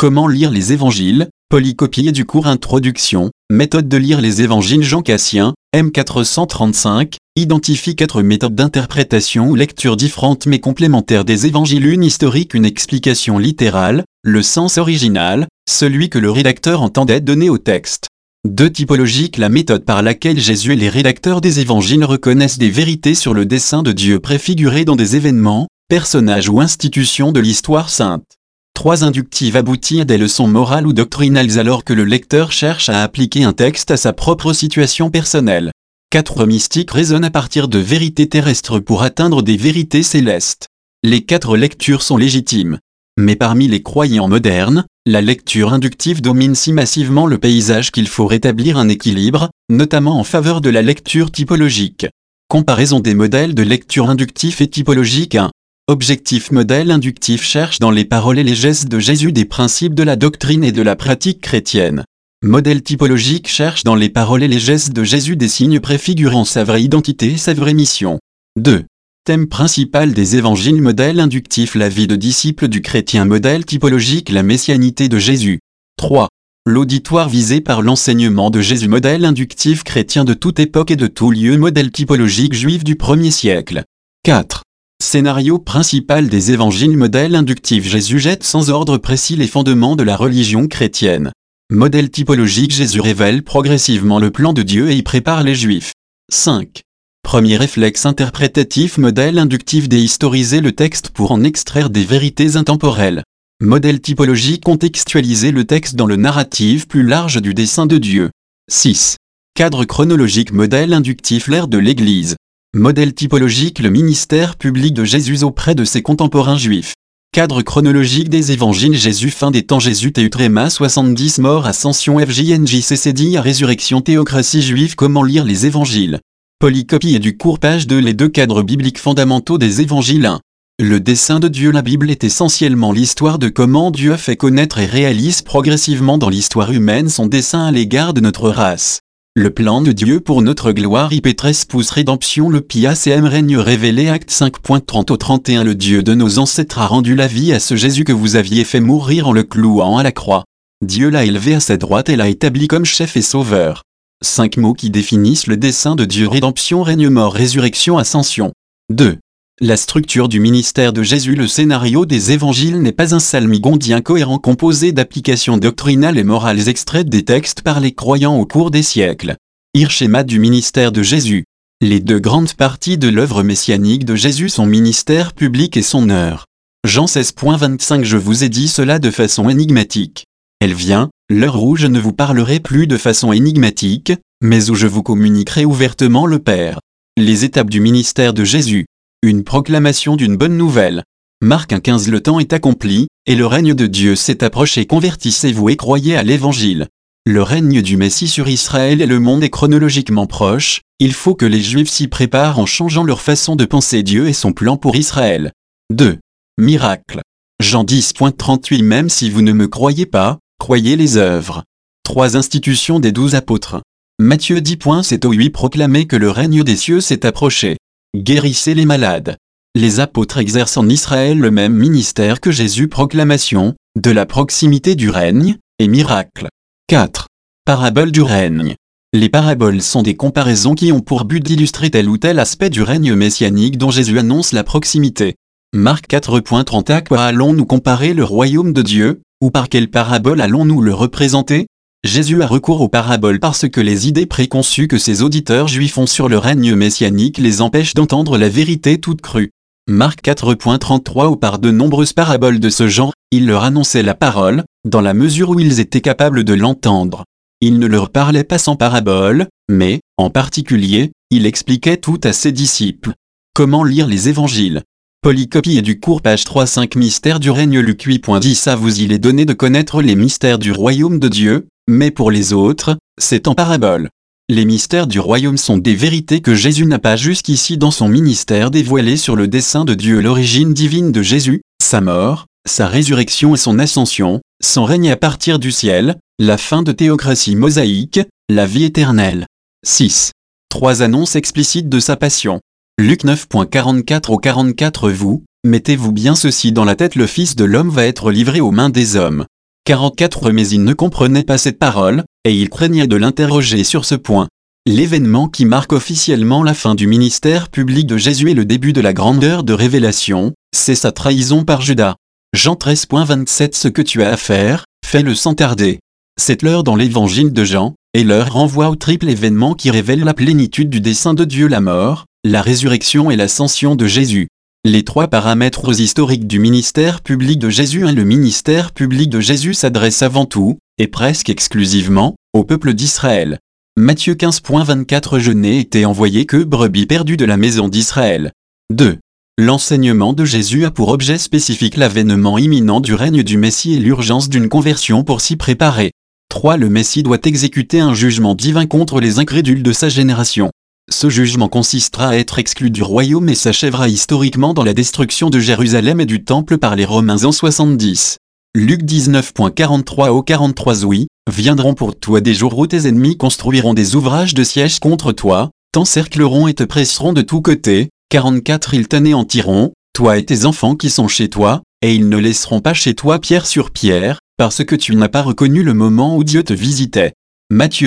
Comment lire les évangiles, polycopier du cours Introduction, méthode de lire les évangiles Jean Cassien, M435, identifie 4 méthodes d'interprétation ou lecture différentes mais complémentaires des évangiles. Une historique, une explication littérale, le sens original, celui que le rédacteur entendait donner au texte. 2. Typologique, la méthode par laquelle Jésus et les rédacteurs des évangiles reconnaissent des vérités sur le dessein de Dieu préfigurées dans des événements, personnages ou institutions de l'histoire sainte. 3. Inductive, aboutit à des leçons morales ou doctrinales alors que le lecteur cherche à appliquer un texte à sa propre situation personnelle. 4. Mystique, raisonne à partir de vérités terrestres pour atteindre des vérités célestes. Les 4 lectures sont légitimes. Mais parmi les croyants modernes, la lecture inductive domine si massivement le paysage qu'il faut rétablir un équilibre, notamment en faveur de la lecture typologique. Comparaison des modèles de lecture inductif et typologique. 1. Objectif. Modèle inductif cherche dans les paroles et les gestes de Jésus des principes de la doctrine et de la pratique chrétienne. Modèle typologique cherche dans les paroles et les gestes de Jésus des signes préfigurant sa vraie identité et sa vraie mission. 2. Thème principal des évangiles. Modèle inductif, la vie de disciple du chrétien. Modèle typologique, la messianité de Jésus. 3. L'auditoire visé par l'enseignement de Jésus. Modèle inductif chrétien de toute époque et de tout lieu. Modèle typologique juif du 1er siècle. 4. Scénario principal des évangiles. Modèle inductif, Jésus jette sans ordre précis les fondements de la religion chrétienne. Modèle typologique, Jésus révèle progressivement le plan de Dieu et y prépare les Juifs. 5. Premier réflexe interprétatif. Modèle inductif, déhistoriser le texte pour en extraire des vérités intemporelles. Modèle typologique, contextualiser le texte dans le narratif plus large du dessein de Dieu. 6. Cadre chronologique. Modèle inductif, l'ère de l'Église. Modèle typologique, le ministère public de Jésus auprès de ses contemporains juifs. Cadre chronologique des évangiles. Jésus, fin des temps. Jésus Théutréma 70, mort, ascension, FJNJCCDI, résurrection, théocratie juive. Comment lire les évangiles. Polycopie et du cours, page 2. Les 2 cadres bibliques fondamentaux des évangiles. 1. Le dessein de Dieu. La Bible est essentiellement l'histoire de comment Dieu a fait connaître et réalise progressivement dans l'histoire humaine son dessein à l'égard de notre race. Le plan de Dieu pour notre gloire. IP13 pouce rédemption. Le PACM règne révélé. Acte 5.30 au 31. Le Dieu de nos ancêtres a rendu la vie à ce Jésus que vous aviez fait mourir en le clouant à la croix. Dieu l'a élevé à sa droite et l'a établi comme chef et sauveur. 5 mots qui définissent le dessein de Dieu. Rédemption, règne, mort, résurrection, ascension. 2. La structure du ministère de Jésus. Le scénario des évangiles n'est pas un salmigondien cohérent composé d'applications doctrinales et morales extraites des textes par les croyants au cours des siècles. Schéma du ministère de Jésus. Les 2 grandes parties de l'œuvre messianique de Jésus, son ministère public et son heure. Jean 16.25. Je vous ai dit cela de façon énigmatique. Elle vient, l'heure où je ne vous parlerai plus de façon énigmatique, mais où je vous communiquerai ouvertement le Père. Les étapes du ministère de Jésus. Une proclamation d'une bonne nouvelle. Marc 1.15. Le temps est accompli, et le règne de Dieu s'est approché. Convertissez-vous et croyez à l'Évangile. Le règne du Messie sur Israël et le monde est chronologiquement proche, il faut que les Juifs s'y préparent en changeant leur façon de penser Dieu et son plan pour Israël. 2. Miracle. Jean 10.38. Même si vous ne me croyez pas, croyez les œuvres. 3. Institution des 12 apôtres. Matthieu 10.7 au 8. Proclamez que le règne des cieux s'est approché. Guérissez les malades. Les apôtres exercent en Israël le même ministère que Jésus. Proclamation, de la proximité du règne, et miracle. 4. Parabole du règne. Les paraboles sont des comparaisons qui ont pour but d'illustrer tel ou tel aspect du règne messianique dont Jésus annonce la proximité. Marc 4.30. À quoi allons-nous comparer le royaume de Dieu, ou par quelle parabole allons-nous le représenter? Jésus a recours aux paraboles parce que les idées préconçues que ses auditeurs juifs ont sur le règne messianique les empêchent d'entendre la vérité toute crue. Marc 4.33. Ou par de nombreuses paraboles de ce genre, il leur annonçait la parole, dans la mesure où ils étaient capables de l'entendre. Il ne leur parlait pas sans parabole, mais, en particulier, il expliquait tout à ses disciples. Comment lire les évangiles? Polycopie et du cours, page 3.5. Mystère du règne. Luc 8.10. À vous il est donné de connaître les mystères du royaume de Dieu, mais pour les autres, c'est en parabole. Les mystères du royaume sont des vérités que Jésus n'a pas jusqu'ici dans son ministère dévoilées sur le dessein de Dieu. L'origine divine de Jésus, sa mort, sa résurrection et son ascension, son règne à partir du ciel, la fin de théocratie mosaïque, la vie éternelle. 6. 3 annonces explicites de sa passion. Luc 9.44 au 44. Vous, mettez-vous bien ceci dans la tête, le Fils de l'homme va être livré aux mains des hommes. 44 Mais il ne comprenait pas cette parole, et il craignait de l'interroger sur ce point. L'événement qui marque officiellement la fin du ministère public de Jésus et le début de la grande heure de révélation, c'est sa trahison par Judas. Jean 13.27 Ce que tu as à faire, fais-le sans tarder. C'est l'heure dans l'évangile de Jean, et l'heure renvoie au triple événement qui révèle la plénitude du dessein de Dieu: la mort, la résurrection et l'ascension de Jésus. Les trois paramètres historiques du ministère public de Jésus. Le ministère public de Jésus s'adresse avant tout, et presque exclusivement, au peuple d'Israël. Matthieu 15.24 Je n'ai été envoyé que brebis perdues de la maison d'Israël. 2. L'enseignement de Jésus a pour objet spécifique l'avènement imminent du règne du Messie et l'urgence d'une conversion pour s'y préparer. 3. Le Messie doit exécuter un jugement divin contre les incrédules de sa génération. Ce jugement consistera à être exclu du royaume et s'achèvera historiquement dans la destruction de Jérusalem et du temple par les Romains en 70. Luc 19.43 au 43 Oui, viendront pour toi des jours où tes ennemis construiront des ouvrages de siège contre toi, t'encercleront et te presseront de tous côtés. 44 Ils t'anéantiront, toi et tes enfants qui sont chez toi, et ils ne laisseront pas chez toi pierre sur pierre, parce que tu n'as pas reconnu le moment où Dieu te visitait. Matthieu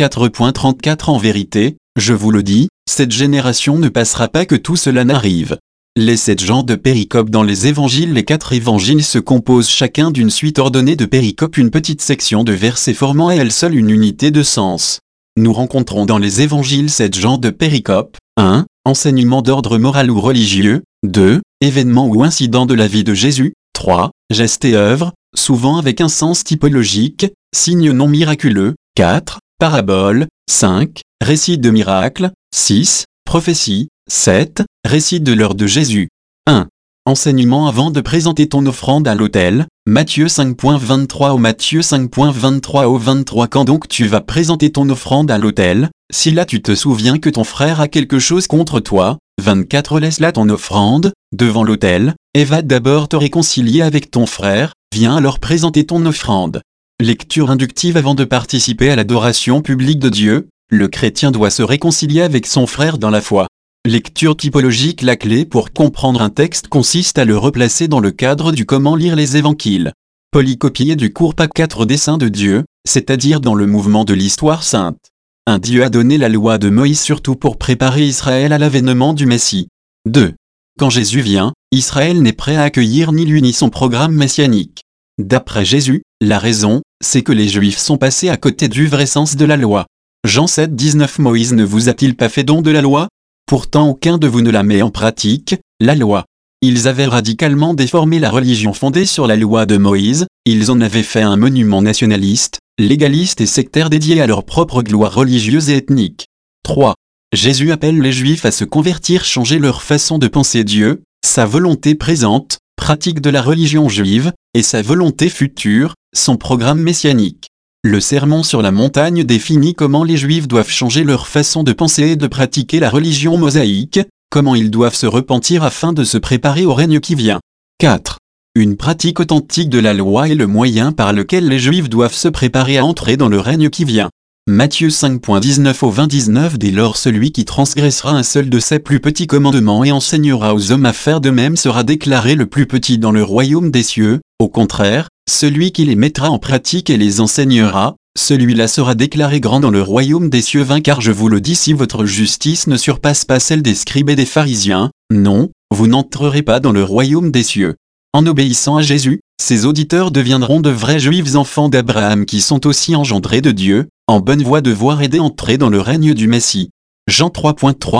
24.34 En vérité, je vous le dis, cette génération ne passera pas que tout cela n'arrive. Les 7 genres de péricopes dans les évangiles. Les 4 évangiles se composent chacun d'une suite ordonnée de péricopes, une petite section de versets formant à elle seule une unité de sens. Nous rencontrons dans les évangiles 7 genres de péricopes. 1. Enseignement d'ordre moral ou religieux. 2. Événements ou incidents de la vie de Jésus. 3. Gestes et œuvres, souvent avec un sens typologique, signes non miraculeux. 4. Paraboles. 5. Récits de miracles. 6. Prophéties. 7. Récit de l'heure de Jésus. 1. Enseignement avant de présenter ton offrande à l'autel. Matthieu 5.23 au Matthieu 5.23 au 23 Quand donc tu vas présenter ton offrande à l'autel, si là tu te souviens que ton frère a quelque chose contre toi, 24 Laisse là ton offrande, devant l'autel, et va d'abord te réconcilier avec ton frère, viens alors présenter ton offrande. Lecture inductive avant de participer à l'adoration publique de Dieu, le chrétien doit se réconcilier avec son frère dans la foi. Lecture typologique La clé pour comprendre un texte consiste à le replacer dans le cadre du comment lire les évangiles. Polycopier du cours PAC 4 Dessein de Dieu, c'est-à-dire dans le mouvement de l'histoire sainte. Un Dieu a donné la loi de Moïse surtout pour préparer Israël à l'avènement du Messie. 2. Quand Jésus vient, Israël n'est prêt à accueillir ni lui ni son programme messianique. D'après Jésus, la raison, c'est que les Juifs sont passés à côté du vrai sens de la loi. Jean 7.19 Moïse ne vous a-t-il pas fait don de la loi ? Pourtant aucun de vous ne la met en pratique, la loi. Ils avaient radicalement déformé la religion fondée sur la loi de Moïse, ils en avaient fait un monument nationaliste, légaliste et sectaire dédié à leur propre gloire religieuse et ethnique. 3. Jésus appelle les Juifs à se convertir, changer leur façon de penser Dieu, sa volonté présente, pratique de la religion juive, et sa volonté future, son programme messianique. Le sermon sur la montagne définit comment les Juifs doivent changer leur façon de penser et de pratiquer la religion mosaïque, comment ils doivent se repentir afin de se préparer au règne qui vient. 4. Une pratique authentique de la loi est le moyen par lequel les Juifs doivent se préparer à entrer dans le règne qui vient. Matthieu 5.19 au 29 Dès lors celui qui transgressera un seul de ces plus petits commandements et enseignera aux hommes à faire de même sera déclaré le plus petit dans le royaume des cieux, au contraire, celui qui les mettra en pratique et les enseignera, celui-là sera déclaré grand dans le royaume des cieux. 20 Car je vous le dis, si votre justice ne surpasse pas celle des scribes et des pharisiens, non, vous n'entrerez pas dans le royaume des cieux. En obéissant à Jésus, ses auditeurs deviendront de vrais juifs enfants d'Abraham qui sont aussi engendrés de Dieu, en bonne voie de voir et d'entrer dans le règne du Messie. Jean 3.3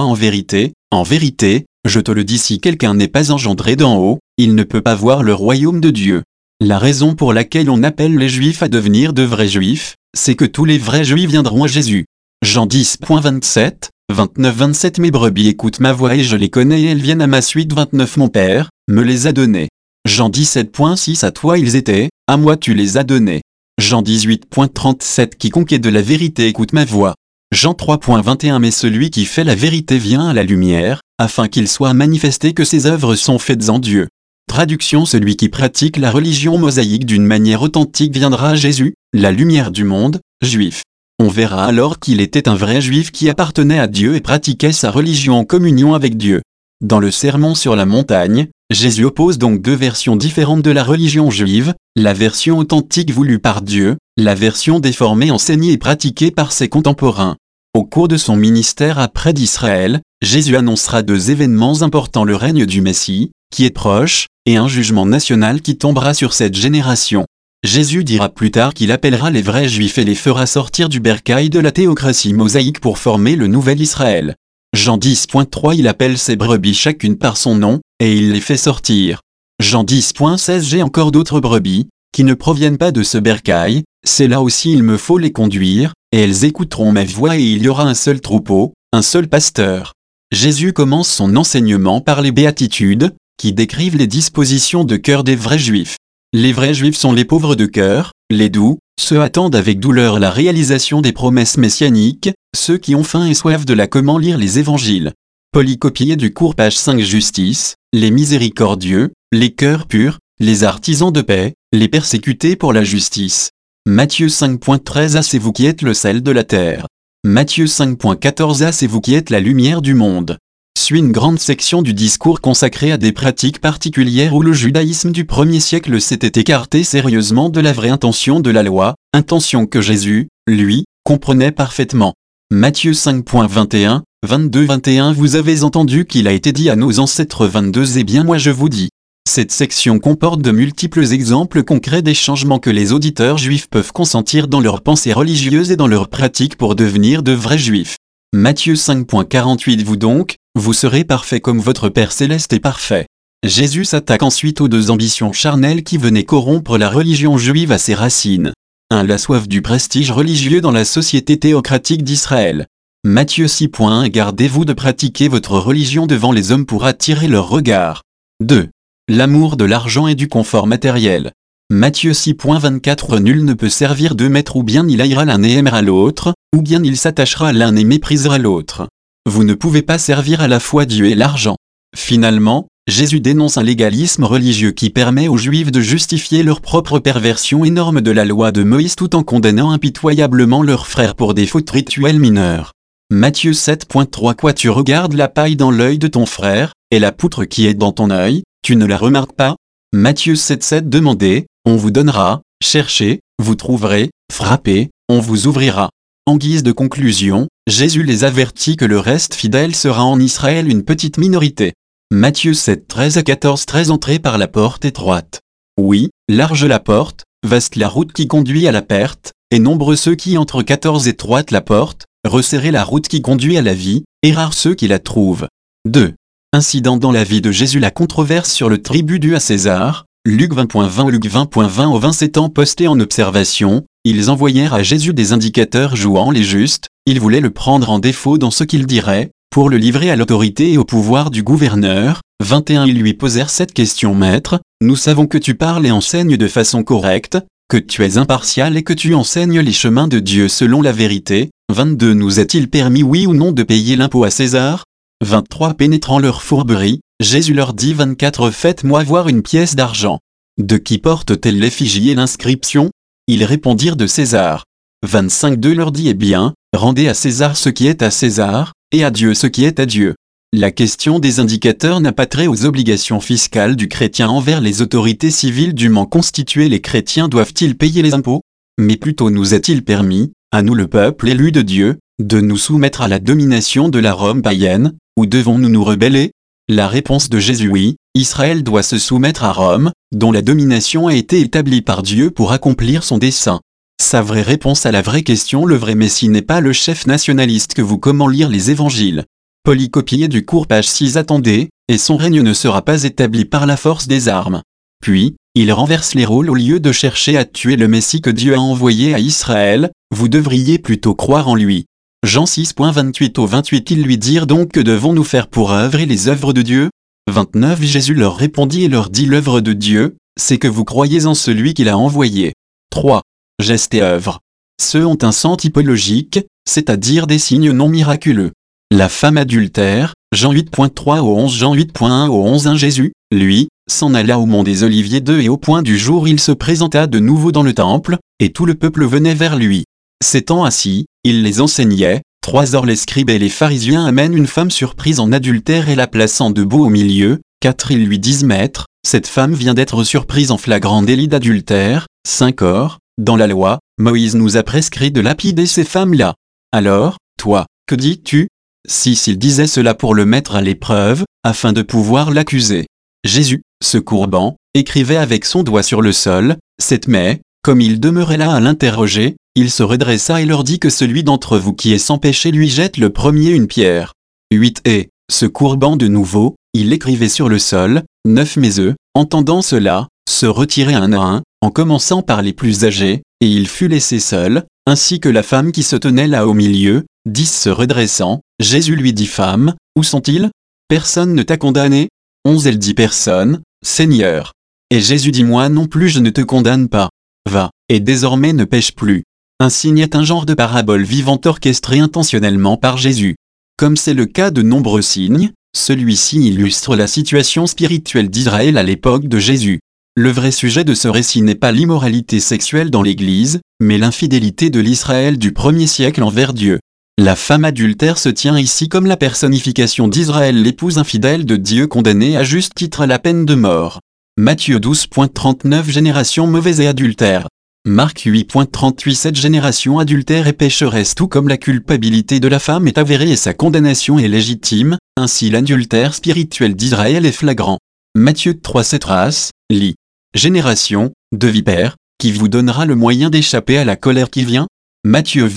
En vérité, je te le dis, si quelqu'un n'est pas engendré d'en haut, il ne peut pas voir le royaume de Dieu. La raison pour laquelle on appelle les Juifs à devenir de vrais Juifs, c'est que tous les vrais Juifs viendront à Jésus. Jean 10.27, 29-27 Mes brebis écoutent ma voix et je les connais et elles viennent à ma suite. 29 Mon Père me les a données. Jean 17.6 À toi ils étaient, à moi tu les as donnés. Jean 18.37 Quiconque est de la vérité écoute ma voix. Jean 3.21 Mais celui qui fait la vérité vient à la lumière, afin qu'il soit manifesté que ses œuvres sont faites en Dieu. Traduction Celui qui pratique la religion mosaïque d'une manière authentique viendra à Jésus, la lumière du monde, juif. On verra alors qu'il était un vrai juif qui appartenait à Dieu et pratiquait sa religion en communion avec Dieu. Dans le sermon sur la montagne, Jésus oppose donc deux versions différentes de la religion juive, la version authentique voulue par Dieu, la version déformée enseignée et pratiquée par ses contemporains. Au cours de son ministère après d'Israël, Jésus annoncera deux événements importants: le règne du Messie, qui est proche, et un jugement national qui tombera sur cette génération. Jésus dira plus tard qu'il appellera les vrais Juifs et les fera sortir du bercail de la théocratie mosaïque pour former le nouvel Israël. Jean 10.3 Il appelle ses brebis chacune par son nom, et il les fait sortir. Jean 10.16 J'ai encore d'autres brebis, qui ne proviennent pas de ce bercail, c'est là aussi il me faut les conduire, et elles écouteront ma voix et il y aura un seul troupeau, un seul pasteur. Jésus commence son enseignement par les béatitudes, qui décrivent les dispositions de cœur des vrais Juifs. Les vrais Juifs sont les pauvres de cœur, les doux, ceux attendent avec douleur la réalisation des promesses messianiques, ceux qui ont faim et soif de la. Comment lire les évangiles. Polycopié du cours page 5 Justice, les miséricordieux, les cœurs purs, les artisans de paix, les persécutés pour la justice. Matthieu 5.13 C'est vous qui êtes le sel de la terre. Matthieu 5.14 C'est vous qui êtes la lumière du monde. Suit une grande section du discours consacrée à des pratiques particulières où le judaïsme du 1er siècle s'était écarté sérieusement de la vraie intention de la loi, intention que Jésus, lui, comprenait parfaitement. Matthieu 5.21, 22-21 Vous avez entendu qu'il a été dit à nos ancêtres 22 Eh bien moi je vous dis. Cette section comporte de multiples exemples concrets des changements que les auditeurs juifs peuvent consentir dans leurs pensées religieuses et dans leurs pratiques pour devenir de vrais juifs. Matthieu 5.48 Vous donc, vous serez parfaits comme votre Père céleste est parfait. Jésus s'attaque ensuite aux deux ambitions charnelles qui venaient corrompre la religion juive à ses racines. 1. La soif du prestige religieux dans la société théocratique d'Israël. Matthieu 6.1 Gardez-vous de pratiquer votre religion devant les hommes pour attirer leur regard. 2. L'amour de l'argent et du confort matériel. Matthieu 6.24 Nul ne peut servir deux maîtres, ou bien il haïra l'un et aimera l'autre, ou bien il s'attachera à l'un et méprisera l'autre. Vous ne pouvez pas servir à la fois Dieu et l'argent. Finalement, Jésus dénonce un légalisme religieux qui permet aux Juifs de justifier leur propre perversion énorme de la loi de Moïse tout en condamnant impitoyablement leurs frères pour des fautes rituelles mineures. Matthieu 7.3 Quoi tu regardes la paille dans l'œil de ton frère, et la poutre qui est dans ton œil, tu ne la remarques pas? Matthieu 7.7 Demandez, on vous donnera, cherchez, vous trouverez, frappez, on vous ouvrira. En guise de conclusion, Jésus les avertit que le reste fidèle sera en Israël une petite minorité. Matthieu 7.13-14 Entrez par la porte étroite. Oui, large la porte, vaste la route qui conduit à la perte, et nombreux ceux qui entrent. 14 Étroite la porte, resserrez la route qui conduit à la vie, et rares ceux qui la trouvent. 2. Incident dans la vie de Jésus. La controverse sur le tribut dû à César. Luc 20.20 Luc 20.20 Au 27 ans postés en observation, ils envoyèrent à Jésus des indicateurs jouant les justes, ils voulaient le prendre en défaut dans ce qu'il dirait, pour le livrer à l'autorité et au pouvoir du gouverneur. 21 Ils lui posèrent cette question Maître, nous savons que tu parles et enseignes de façon correcte, que tu es impartial et que tu enseignes les chemins de Dieu selon la vérité. 22 Nous est-il permis oui ou non de payer l'impôt à César? 23 Pénétrant leur fourberie, Jésus leur dit 24 Faites-moi voir une pièce d'argent. De qui porte-t-elle l'effigie et l'inscription? Ils répondirent de César. 25 2 leur dit Eh bien, rendez à César ce qui est à César, et à Dieu ce qui est à Dieu. La question des indicateurs n'a pas trait aux obligations fiscales du chrétien envers les autorités civiles dûment constituées. Les chrétiens doivent-ils payer les impôts? Mais plutôt nous est-il permis, à nous le peuple élu de Dieu, de nous soumettre à la domination de la Rome païenne, ou devons-nous nous rebeller? La réponse de Jésus oui, Israël doit se soumettre à Rome, dont la domination a été établie par Dieu pour accomplir son dessein. Sa vraie réponse à la vraie question Le vrai Messie n'est pas le chef nationaliste que vous. Comment lire les évangiles. Polycopié du cours page 6 Attendez, et son règne ne sera pas établi par la force des armes. Puis, il renverse les rôles. Au lieu de chercher à tuer le Messie que Dieu a envoyé à Israël, vous devriez plutôt croire en lui. Jean 6.28-28 Ils lui dirent donc Que devons-nous faire pour œuvrer les œuvres de Dieu? 29 Jésus leur répondit et leur dit L'œuvre de Dieu, c'est que vous croyez en celui qu'il a envoyé. 3. Gestes et œuvres. Ceux ont un sens typologique, c'est-à-dire des signes non miraculeux. La femme adultère, Jean 8.3 au 11 Jean 8.1 au 11 1 Jésus, lui, s'en alla au mont des Oliviers 2 et au point du jour il se présenta de nouveau dans le temple, et tout le peuple venait vers lui. S'étant assis, il les enseignait. 3 Or les scribes et les pharisiens amènent une femme surprise en adultère et la plaçant debout au milieu, 4. Ils lui disent: Maître, cette femme vient d'être surprise en flagrant délit d'adultère. 5. Or, dans la loi, Moïse nous a prescrit de lapider ces femmes-là. Alors, toi, que dis-tu? 6. Il disait cela pour le mettre à l'épreuve, afin de pouvoir l'accuser. Jésus, se courbant, écrivait avec son doigt sur le sol. 7. Mais, comme il demeurait là à l'interroger, il se redressa et leur dit que celui d'entre vous qui est sans péché lui jette le premier une pierre. 8. Et, se courbant de nouveau, il écrivait sur le sol. 9. Mais eux, entendant cela, se retiraient un à un, en commençant par les plus âgés, et il fut laissé seul, ainsi que la femme qui se tenait là au milieu. 10. Se redressant, Jésus lui dit: Femme, où sont-ils? Personne ne t'a condamné? 11. Elle dit: Personne, Seigneur. Et Jésus dit: Moi non plus je ne te condamne pas. Va, et désormais ne pêche plus. Un signe est un genre de parabole vivante orchestrée intentionnellement par Jésus. Comme c'est le cas de nombreux signes, celui-ci illustre la situation spirituelle d'Israël à l'époque de Jésus. Le vrai sujet de ce récit n'est pas l'immoralité sexuelle dans l'Église, mais l'infidélité de l'Israël du 1er siècle envers Dieu. La femme adultère se tient ici comme la personnification d'Israël, l'épouse infidèle de Dieu condamnée à juste titre à la peine de mort. Matthieu 12.39 Génération mauvaise et adultère. Marc 8.38 Cette génération adultère et pécheresse, tout comme la culpabilité de la femme est avérée et sa condamnation est légitime, ainsi l'adultère spirituel d'Israël est flagrant. Matthieu 3 Cette race, lit. Génération, de vipères, qui vous donnera le moyen d'échapper à la colère qui vient? Matthieu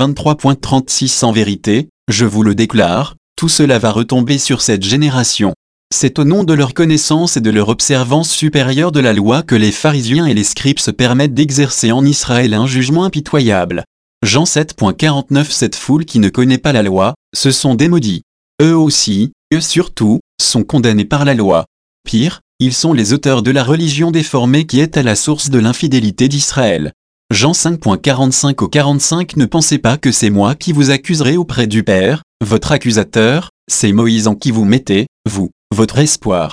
23.36 En vérité, je vous le déclare, tout cela va retomber sur cette génération. C'est au nom de leur connaissance et de leur observance supérieure de la loi que les pharisiens et les scribes se permettent d'exercer en Israël un jugement impitoyable. Jean 7.49 Cette foule qui ne connaît pas la loi, ce sont des maudits. Eux aussi, eux surtout, sont condamnés par la loi. Pire, ils sont les auteurs de la religion déformée qui est à la source de l'infidélité d'Israël. Jean 5.45 au 45 Ne pensez pas que c'est moi qui vous accuserai auprès du Père, votre accusateur, c'est Moïse en qui vous mettez, vous, votre espoir.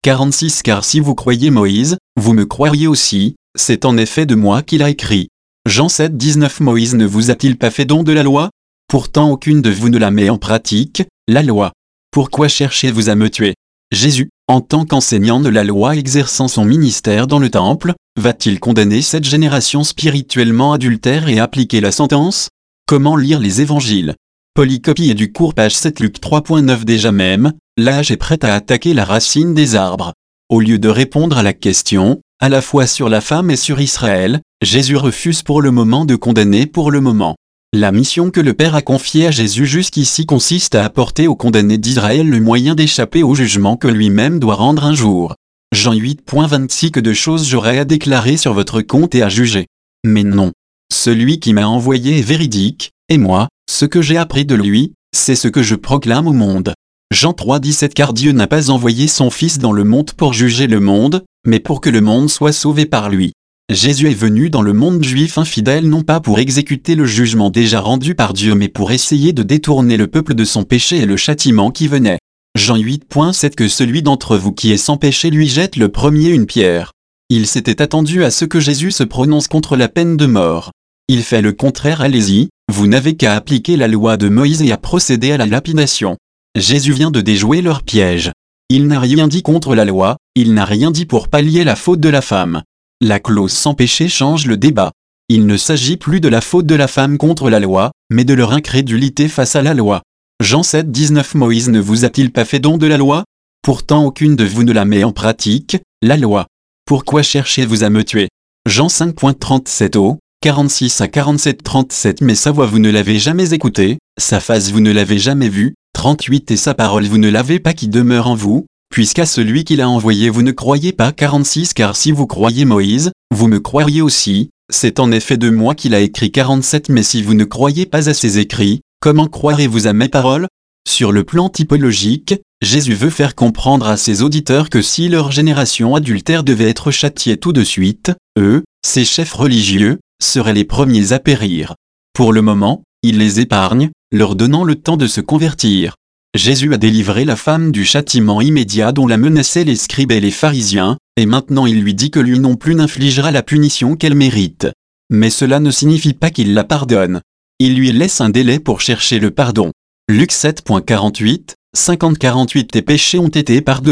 46 Car si vous croyez Moïse, vous me croiriez aussi, c'est en effet de moi qu'il a écrit. Jean 7.19 Moïse ne vous a-t-il pas fait don de la loi? Pourtant aucune de vous ne la met en pratique, la loi. Pourquoi cherchez-vous à me tuer? Jésus, en tant qu'enseignant de la loi exerçant son ministère dans le temple, va-t-il condamner cette génération spirituellement adultère et appliquer la sentence? Comment lire les évangiles? Polycopie et du cours page 7 Luc 3.9 Déjà même, l'âge est prêt à attaquer la racine des arbres. Au lieu de répondre à la question, à la fois sur la femme et sur Israël, Jésus refuse pour le moment de condamner pour le moment. La mission que le Père a confiée à Jésus jusqu'ici consiste à apporter aux condamnés d'Israël le moyen d'échapper au jugement que lui-même doit rendre un jour. Jean 8.26 Que de choses j'aurais à déclarer sur votre compte et à juger. Mais non. Celui qui m'a envoyé est véridique, et moi, ce que j'ai appris de lui, c'est ce que je proclame au monde. Jean 3.17 Car Dieu n'a pas envoyé son Fils dans le monde pour juger le monde, mais pour que le monde soit sauvé par lui. Jésus est venu dans le monde juif infidèle non pas pour exécuter le jugement déjà rendu par Dieu mais pour essayer de détourner le peuple de son péché et le châtiment qui venait. Jean 8.7 Que celui d'entre vous qui est sans péché lui jette le premier une pierre. Il s'était attendu à ce que Jésus se prononce contre la peine de mort. Il fait le contraire. Allez-y, vous n'avez qu'à appliquer la loi de Moïse et à procéder à la lapidation. Jésus vient de déjouer leur piège. Il n'a rien dit contre la loi, il n'a rien dit pour pallier la faute de la femme. La clause sans péché change le débat. Il ne s'agit plus de la faute de la femme contre la loi, mais de leur incrédulité face à la loi. Jean 7.19 Moïse ne vous a-t-il pas fait don de la loi? Pourtant aucune de vous ne la met en pratique, la loi. Pourquoi cherchez-vous à me tuer? Jean 5.37 au 46 à 47-37 Mais sa voix vous ne l'avez jamais écoutée, sa face vous ne l'avez jamais vue, 38 Et sa parole vous ne l'avez pas qui demeure en vous, puisqu'à celui qui l'a envoyé vous ne croyez pas 46 Car si vous croyez Moïse, vous me croiriez aussi, c'est en effet de moi qu'il a écrit 47 Mais si vous ne croyez pas à ses écrits, comment croirez-vous à mes paroles? Sur le plan typologique, Jésus veut faire comprendre à ses auditeurs que si leur génération adultère devait être châtiée tout de suite, eux, ces chefs religieux, seraient les premiers à périr. Pour le moment, il les épargne, leur donnant le temps de se convertir. Jésus a délivré la femme du châtiment immédiat dont la menaçaient les scribes et les pharisiens, et maintenant il lui dit que lui non plus n'infligera la punition qu'elle mérite. Mais cela ne signifie pas qu'il la pardonne. Il lui laisse un délai pour chercher le pardon. Luc 7.48, 50-48 Tes péchés ont été pardonnés,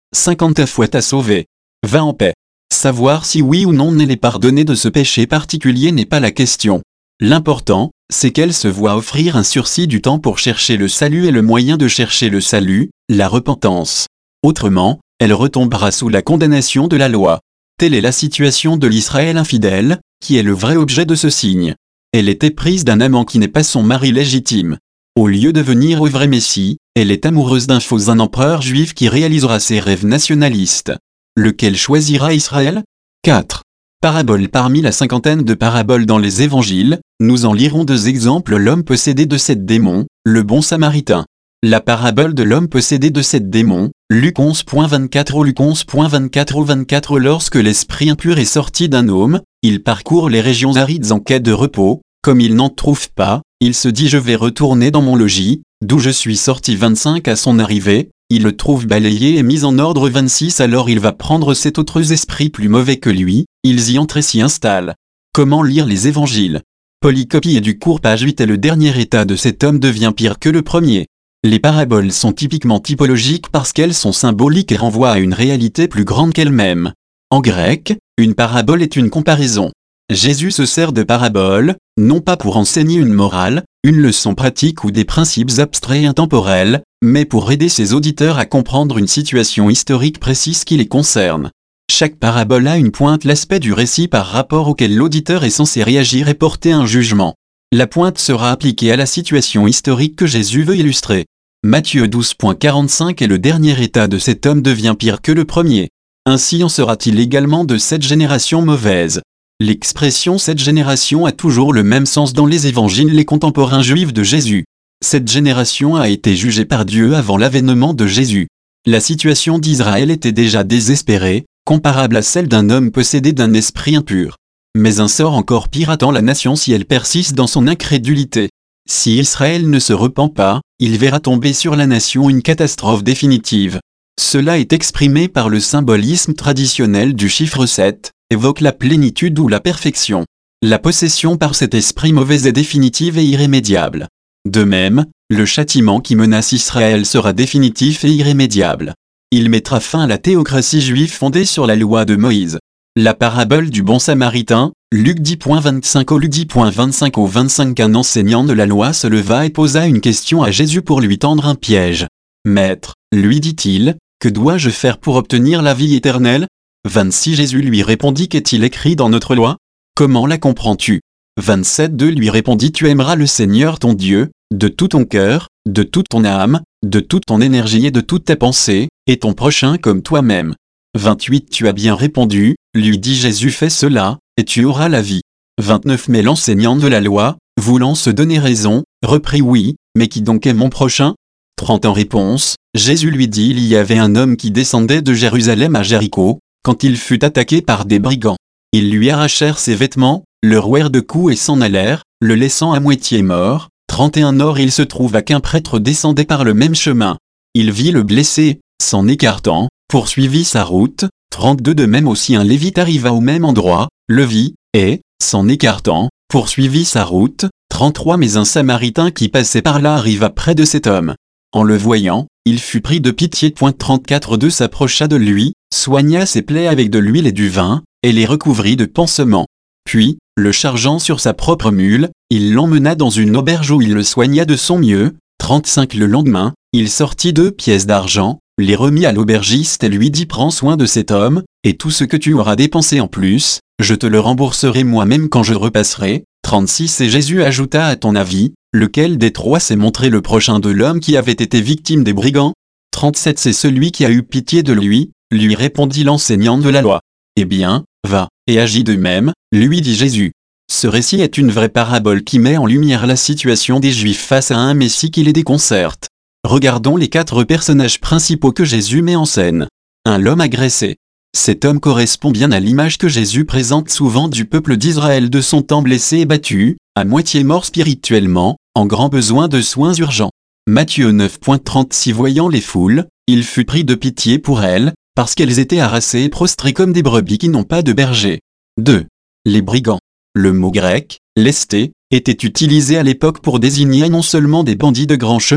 50 fois t'a sauvé. Va en paix. Savoir si oui ou non elle est pardonnée de ce péché particulier n'est pas la question. L'important, c'est qu'elle se voit offrir un sursis du temps pour chercher le salut et le moyen de chercher le salut, la repentance. Autrement, elle retombera sous la condamnation de la loi. Telle est la situation de l'Israël infidèle, qui est le vrai objet de ce signe. Elle est éprise d'un amant qui n'est pas son mari légitime. Au lieu de venir au vrai Messie, elle est amoureuse d'un faux empereur juif qui réalisera ses rêves nationalistes. Lequel choisira Israël ? 4. Paraboles. Parmi la cinquantaine de paraboles dans les évangiles, nous en lirons 2 exemples. L'homme possédé de 7 démons, le bon samaritain. La parabole de l'homme possédé de 7 démons, Luc 11.24 au Luc 11.24 au 24. Lorsque l'esprit impur est sorti d'un homme, il parcourt les régions arides en quête de repos. Comme il n'en trouve pas, il se dit: je vais retourner dans mon logis, d'où je suis sorti. 25. À son arrivée, il le trouve balayé et mis en ordre. 26. Alors il va prendre 7 autres esprits plus mauvais que lui, ils y entrent et s'y installent. Comment lire les évangiles ? Polycopie et du cours. Page 8. Et le dernier état de cet homme devient pire que le premier. Les paraboles sont typiquement typologiques parce qu'elles sont symboliques et renvoient à une réalité plus grande qu'elles-mêmes. En grec, une parabole est une comparaison. Jésus se sert de paraboles, non pas pour enseigner une morale, une leçon pratique ou des principes abstraits et intemporels, mais pour aider ses auditeurs à comprendre une situation historique précise qui les concerne. Chaque parabole a une pointe, l'aspect du récit par rapport auquel l'auditeur est censé réagir et porter un jugement. La pointe sera appliquée à la situation historique que Jésus veut illustrer. Matthieu 12.45. Et le dernier état de cet homme devient pire que le premier. Ainsi en sera-t-il également de cette génération mauvaise. L'expression cette génération a toujours le même sens dans les évangiles. Les contemporains juifs de Jésus. Cette génération a été jugée par Dieu avant l'avènement de Jésus. La situation d'Israël était déjà désespérée, comparable à celle d'un homme possédé d'un esprit impur. Mais un sort encore pire attend la nation si elle persiste dans son incrédulité. Si Israël ne se repent pas, il verra tomber sur la nation une catastrophe définitive. Cela est exprimé par le symbolisme traditionnel du chiffre 7, évoque la plénitude ou la perfection. La possession par cet esprit mauvais est définitive et irrémédiable. De même, le châtiment qui menace Israël sera définitif et irrémédiable. Il mettra fin à la théocratie juive fondée sur la loi de Moïse. La parabole du bon samaritain, Luc 10.25 au Luc 10.25 au 25. Un enseignant de la loi se leva et posa une question à Jésus pour lui tendre un piège. Maître, lui dit-il, que dois-je faire pour obtenir la vie éternelle ? 26. Jésus lui répondit: qu'est-il écrit dans notre loi ? Comment la comprends-tu ? 27. Lui répondit: tu aimeras le Seigneur ton Dieu, de tout ton cœur, de toute ton âme, de toute ton énergie et de toute ta pensée, et ton prochain comme toi-même. 28. Tu as bien répondu, lui dit Jésus, fais cela, et tu auras la vie. 29. Mais l'enseignant de la loi, voulant se donner raison, reprit: oui, mais qui donc est mon prochain ? 30. En réponse, Jésus lui dit: il y avait un homme qui descendait de Jérusalem à Jéricho, quand il fut attaqué par des brigands. Ils lui arrachèrent ses vêtements, le rouèrent de coups et s'en allèrent, le laissant à moitié mort. 31. Or il se trouva qu'un prêtre descendait par le même chemin. Il vit le blessé, s'en écartant, poursuivit sa route. 32. De même aussi un Lévite arriva au même endroit, le vit, et, s'en écartant, poursuivit sa route. 33. Mais un Samaritain qui passait par là arriva près de cet homme. En le voyant, il fut pris de pitié. 34. 2. S'approcha de lui, soigna ses plaies avec de l'huile et du vin, et les recouvrit de pansements. Puis, le chargeant sur sa propre mule, il l'emmena dans une auberge où il le soigna de son mieux. 35. Le lendemain, il sortit 2 pièces d'argent, les remit à l'aubergiste et lui dit: prends soin de cet homme, et tout ce que tu auras dépensé en plus, je te le rembourserai moi-même quand je repasserai. 36. Et Jésus ajouta: à ton avis, lequel des 3 s'est montré le prochain de l'homme qui avait été victime des brigands ? 37. C'est celui qui a eu pitié de lui, lui répondit l'enseignant de la loi. Eh bien, va, et agis de même, lui dit Jésus. Ce récit est une vraie parabole qui met en lumière la situation des Juifs face à un Messie qui les déconcerte. Regardons les 4 personnages principaux que Jésus met en scène. 1. L'homme agressé. Cet homme correspond bien à l'image que Jésus présente souvent du peuple d'Israël de son temps blessé et battu, à moitié mort spirituellement, en grand besoin de soins urgents. Matthieu 9.36. Voyant les foules, il fut pris de pitié pour elles, parce qu'elles étaient harassées et prostrées comme des brebis qui n'ont pas de berger. 2. Les brigands. Le mot grec, lesté, était utilisé à l'époque pour désigner non seulement des bandits de grand chemin,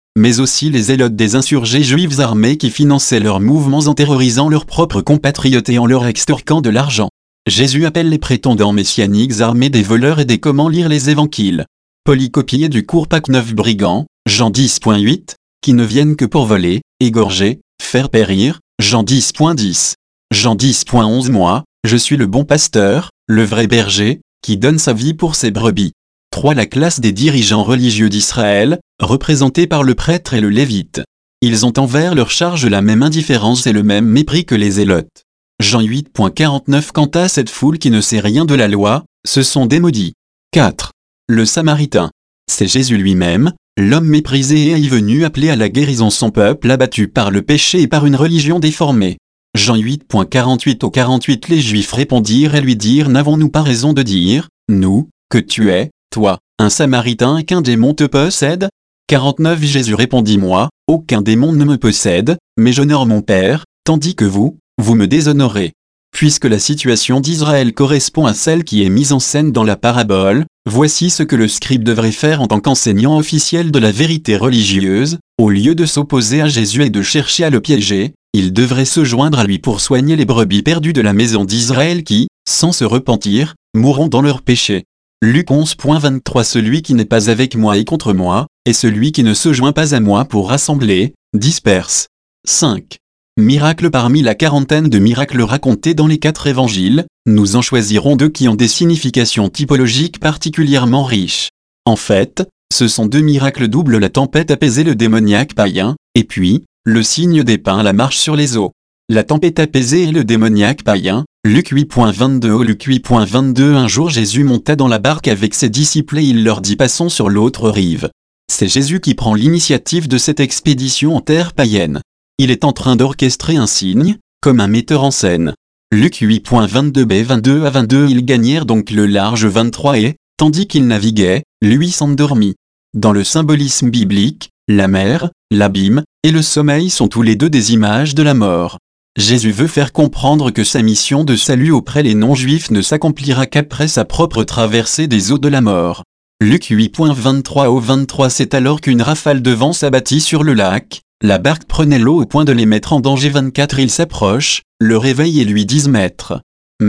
mais aussi les zélotes des insurgés juifs armés qui finançaient leurs mouvements en terrorisant leurs propres compatriotes et en leur extorquant de l'argent. Jésus appelle les prétendants messianiques armés des voleurs et des comment lire les évangiles. Polycopié du cours Pâques 9 brigands, Jean 10.8, qui ne viennent que pour voler, égorger, faire périr, Jean 10.10. Jean 10.11 Moi, je suis le bon pasteur, le vrai berger, qui donne sa vie pour ses brebis. 3 La classe des dirigeants religieux d'Israël, représentée par le prêtre et le lévite. Ils ont envers leur charge la même indifférence et le même mépris que les zélotes. Jean 8.49 Quant à cette foule qui ne sait rien de la loi, ce sont des maudits. 4. Le Samaritain. C'est Jésus lui-même, l'homme méprisé et venu appeler à la guérison son peuple abattu par le péché et par une religion déformée. Jean 8.48 Au 48 Les Juifs répondirent et lui dirent N'avons-nous pas raison de dire, nous, que tu es, toi, un Samaritain et qu'un démon te possède ? 49 Jésus répondit Moi, aucun démon ne me possède, mais j'honore mon Père, tandis que vous me déshonorez. Puisque la situation d'Israël correspond à celle qui est mise en scène dans la parabole, voici ce que le scribe devrait faire en tant qu'enseignant officiel de la vérité religieuse, au lieu de s'opposer à Jésus et de chercher à le piéger, il devrait se joindre à lui pour soigner les brebis perdues de la maison d'Israël qui, sans se repentir, mourront dans leurs péchés. Luc 11.23 Celui qui n'est pas avec moi est contre moi, et celui qui ne se joint pas à moi pour rassembler, disperse. 5. Miracle Parmi la quarantaine de miracles racontés dans les 4 évangiles, nous en choisirons 2 qui ont des significations typologiques particulièrement riches. En fait, ce sont 2 miracles doubles la tempête apaisée le démoniaque païen, et puis, le signe des pains la marche sur les eaux. La tempête apaisée et le démoniaque païen, Luc 8.22 Au Luc 8.22 Un jour Jésus monta dans la barque avec ses disciples et il leur dit Passons sur l'autre rive. C'est Jésus qui prend l'initiative de cette expédition en terre païenne. Il est en train d'orchestrer un signe, comme un metteur en scène. Luc 8.22b 22 à 22 Ils gagnèrent donc le large 23 et, tandis qu'ils naviguaient, lui s'endormit. Dans le symbolisme biblique, la mer, l'abîme, et le sommeil sont tous les 2 des images de la mort. Jésus veut faire comprendre que sa mission de salut auprès les non-juifs ne s'accomplira qu'après sa propre traversée des eaux de la mort. Luc 8.23 au 23 C'est alors qu'une rafale de vent s'abattit sur le lac. La barque prenait l'eau au point de les mettre en danger 24 Ils s'approchent, le réveillent et lui disent Maître,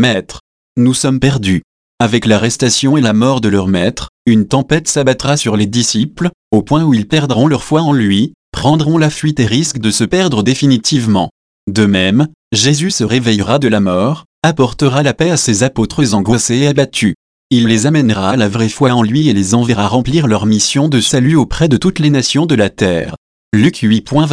nous sommes perdus. Avec l'arrestation et la mort de leur maître, une tempête s'abattra sur les disciples, au point où ils perdront leur foi en lui, prendront la fuite et risquent de se perdre définitivement. De même, Jésus se réveillera de la mort, apportera la paix à ses apôtres angoissés et abattus. Il les amènera à la vraie foi en lui et les enverra remplir leur mission de salut auprès de toutes les nations de la terre. Luc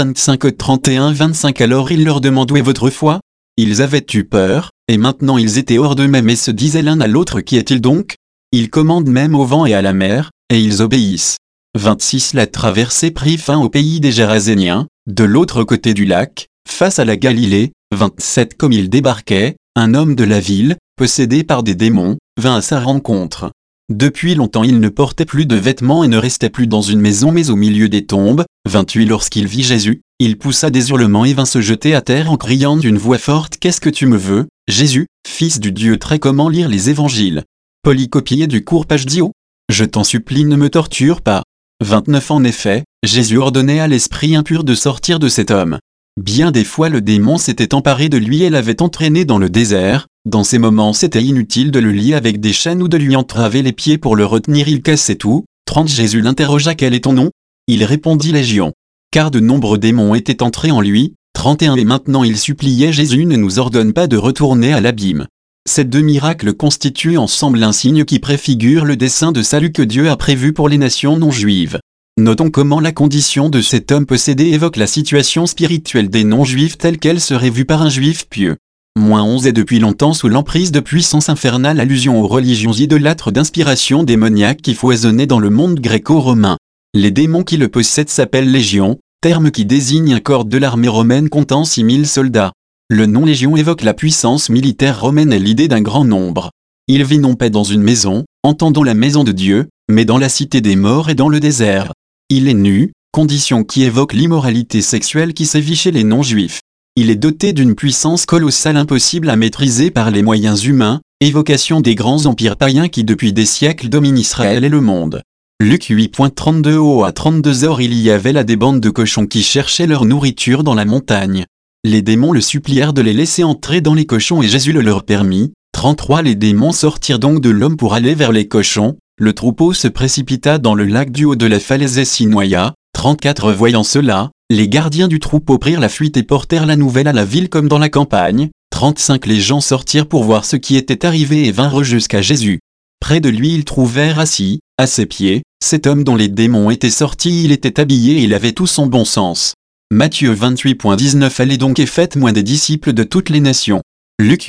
8.25-31-25 Alors il leur demande Où est votre foi ? Ils avaient eu peur, et maintenant ils étaient hors d'eux-mêmes et se disaient l'un à l'autre Qui est-il donc ? Ils commandent même au vent et à la mer, et ils obéissent. 26 La traversée prit fin au pays des Géraséniens, de l'autre côté du lac, face à la Galilée. 27 Comme ils débarquaient, un homme de la ville, possédé par des démons, vint à sa rencontre. Depuis longtemps il ne portait plus de vêtements et ne restait plus dans une maison mais au milieu des tombes. 28 Lorsqu'il vit Jésus, il poussa des hurlements et vint se jeter à terre en criant d'une voix forte Qu'est-ce que tu me veux, Jésus, fils du Dieu très Comment lire les évangiles. Polycopié du cours Page Dio. Je t'en supplie ne me torture pas. 29 En effet, Jésus ordonnait à l'esprit impur de sortir de cet homme. Bien des fois le démon s'était emparé de lui et l'avait entraîné dans le désert. Dans ces moments c'était inutile de le lier avec des chaînes ou de lui entraver les pieds pour le retenir il cassait tout. 30 Jésus l'interrogea Quel est ton nom ? Il répondit Légion. Car de nombreux démons étaient entrés en lui. 31 Et maintenant il suppliait Jésus ne nous ordonne pas de retourner à l'abîme. Ces 2 miracles constituent ensemble un signe qui préfigure le dessein de salut que Dieu a prévu pour les nations non juives. Notons comment la condition de cet homme possédé évoque la situation spirituelle des non-juifs telle qu'elle serait vue par un juif pieux. -11 est depuis longtemps sous l'emprise de puissance infernale allusion aux religions idolâtres d'inspiration démoniaque qui foisonnaient dans le monde gréco-romain. Les démons qui le possèdent s'appellent légions, terme qui désigne un corps de l'armée romaine comptant 6000 soldats. Le nom légion évoque la puissance militaire romaine et l'idée d'un grand nombre. Il vit non pas dans une maison, entendons la maison de Dieu, mais dans la cité des morts et dans le désert. Il est nu, condition qui évoque l'immoralité sexuelle qui sévit chez les non-juifs. Il est doté d'une puissance colossale impossible à maîtriser par les moyens humains, évocation des grands empires païens qui depuis des siècles dominent Israël et le monde. Luc 8.32 Au à 32h il y avait là des bandes de cochons qui cherchaient leur nourriture dans la montagne. Les démons le supplièrent de les laisser entrer dans les cochons et Jésus le leur permit. 33 Les démons sortirent donc de l'homme pour aller vers les cochons. Le troupeau se précipita dans le lac du haut de la falaise et s'y noya. 34 Voyant cela, les gardiens du troupeau prirent la fuite et portèrent la nouvelle à la ville comme dans la campagne. 35 Les gens sortirent pour voir ce qui était arrivé et vinrent jusqu'à Jésus. Près de lui ils trouvèrent assis, à ses pieds, cet homme dont les démons étaient sortis. Il était habillé et il avait tout son bon sens. Matthieu 28.19 Allez donc et faites-moi des disciples de toutes les nations. Luc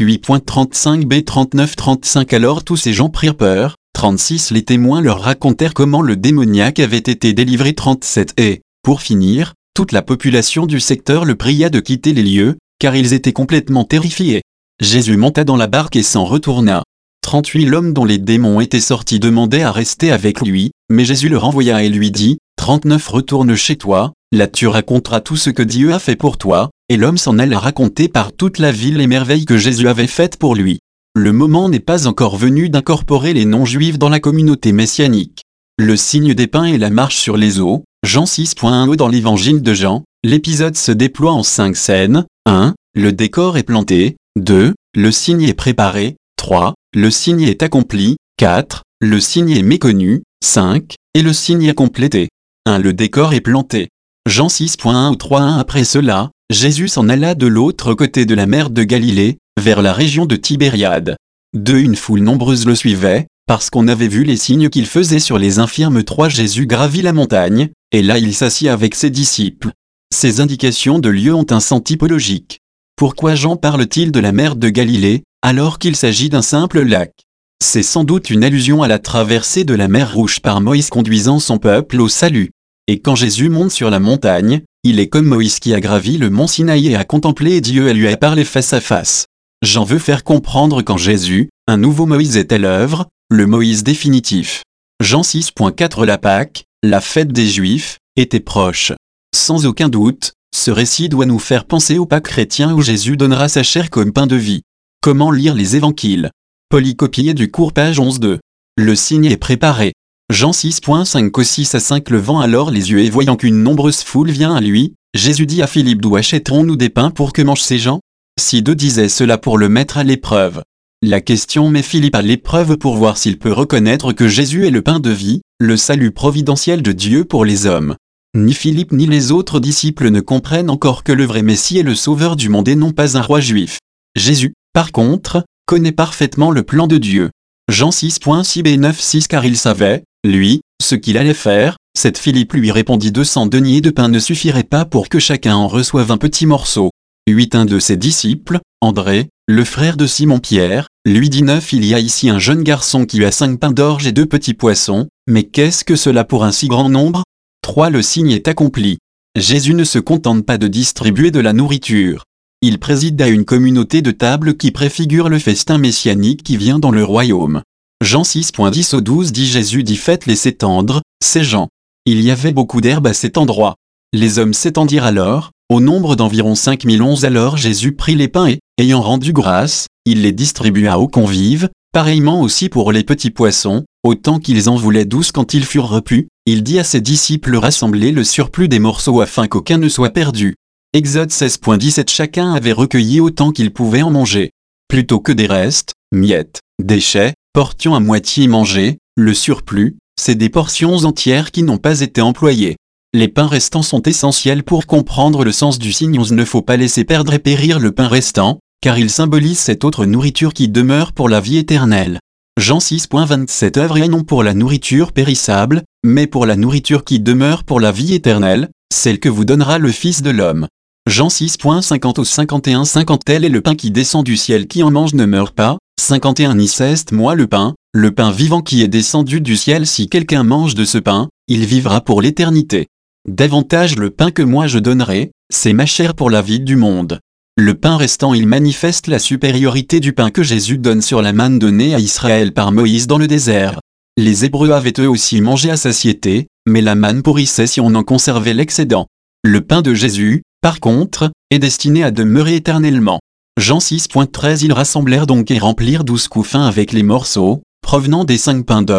8.35b 39-35 Alors tous ces gens prirent peur. 36 Les témoins leur racontèrent comment le démoniaque avait été délivré. 37 Et, pour finir, toute la population du secteur le pria de quitter les lieux, car ils étaient complètement terrifiés. Jésus monta dans la barque et s'en retourna. 38 L'homme dont les démons étaient sortis demandait à rester avec lui, mais Jésus le renvoya et lui dit, 39 Retourne chez toi, là tu raconteras tout ce que Dieu a fait pour toi, et l'homme s'en alla raconter par toute la ville les merveilles que Jésus avait faites pour lui. Le moment n'est pas encore venu d'incorporer les non-juifs dans la communauté messianique. Le signe des pains et la marche sur les eaux, Jean 6.1 Dans l'évangile de Jean, l'épisode se déploie en 5 scènes. 1. Le décor est planté. 2. Le signe est préparé. 3. Le signe est accompli. 4. Le signe est méconnu. 5. Et le signe est complété. 1. Le décor est planté. Jean 6.1 ou 3.1 Après cela, Jésus s'en alla de l'autre côté de la mer de Galilée, vers la région de Tibériade. 2. Une foule nombreuse le suivait, parce qu'on avait vu les signes qu'il faisait sur les infirmes. 3. Jésus gravit la montagne, et là il s'assit avec ses disciples. Ces indications de lieu ont un sens typologique. Pourquoi Jean parle-t-il de la mer de Galilée, alors qu'il s'agit d'un simple lac? C'est sans doute une allusion à la traversée de la mer Rouge par Moïse conduisant son peuple au salut. Et quand Jésus monte sur la montagne, il est comme Moïse qui a gravi le mont Sinaï et a contemplé Dieu et lui a parlé face à face. Jean veut faire comprendre qu'en Jésus, un nouveau Moïse est à l'œuvre, le Moïse définitif. Jean 6.4 La Pâque, la fête des Juifs, était proche. Sans aucun doute, ce récit doit nous faire penser au Pâques chrétien où Jésus donnera sa chair comme pain de vie. Comment lire les évangiles? Polycopié du cours page 11.2. Le signe est préparé. Jean 6.5 Au 6 à 5 Levant alors les yeux et voyant qu'une nombreuse foule vient à lui, Jésus dit à Philippe D'où achèterons-nous des pains pour que mangent ces gens? Si deux disaient cela pour le mettre à l'épreuve. La question met Philippe à l'épreuve pour voir s'il peut reconnaître que Jésus est le pain de vie, le salut providentiel de Dieu pour les hommes. Ni Philippe ni les autres disciples ne comprennent encore que le vrai Messie est le sauveur du monde et non pas un roi juif. Jésus, par contre, connaît parfaitement le plan de Dieu. Jean 6.6b9-6 Car il savait, lui, ce qu'il allait faire. 7 Philippe lui répondit 200 deniers de pain ne suffiraient pas pour que chacun en reçoive un petit morceau. 8 Un de ses disciples, André, le frère de Simon-Pierre, lui dit 9 Il y a ici un jeune garçon qui a 5 pains d'orge et 2 petits poissons, mais qu'est-ce que cela pour un si grand nombre? 3 Le signe est accompli. Jésus ne se contente pas de distribuer de la nourriture. Il préside à une communauté de table qui préfigure le festin messianique qui vient dans le royaume. Jean 6.10 au 12 dit Jésus dit faites-les s'étendre, ces gens. Il y avait beaucoup d'herbe à cet endroit. Les hommes s'étendirent alors, au nombre d'environ 5011 Alors Jésus prit les pains et, ayant rendu grâce, il les distribua aux convives, pareillement aussi pour les petits poissons, autant qu'ils en voulaient 12 quand ils furent repus, il dit à ses disciples rassemblez le surplus des morceaux afin qu'aucun ne soit perdu. Exode 16.17 Chacun avait recueilli autant qu'il pouvait en manger. Plutôt que des restes, miettes, déchets, portions à moitié mangées, le surplus, c'est des portions entières qui n'ont pas été employées. Les pains restants sont essentiels pour comprendre le sens du signe. Il ne faut pas laisser perdre et périr le pain restant, car il symbolise cette autre nourriture qui demeure pour la vie éternelle. Jean 6.27 Œuvrez non pour la nourriture périssable, mais pour la nourriture qui demeure pour la vie éternelle, celle que vous donnera le Fils de l'homme. Jean 6.50 au 51 50 Tel est le pain qui descend du ciel qui en mange ne meurt pas. 51 Ni c'est moi le pain vivant qui est descendu du ciel si quelqu'un mange de ce pain, il vivra pour l'éternité. Davantage le pain que moi je donnerai, c'est ma chair pour la vie du monde. Le pain restant il manifeste la supériorité du pain que Jésus donne sur la manne donnée à Israël par Moïse dans le désert. Les Hébreux avaient eux aussi mangé à satiété, mais la manne pourrissait si on en conservait l'excédent. Le pain de Jésus, par contre, est destiné à demeurer éternellement. Jean 6.13 Ils rassemblèrent donc et remplirent 12 couffins avec les morceaux, provenant des 5 pains d'orge,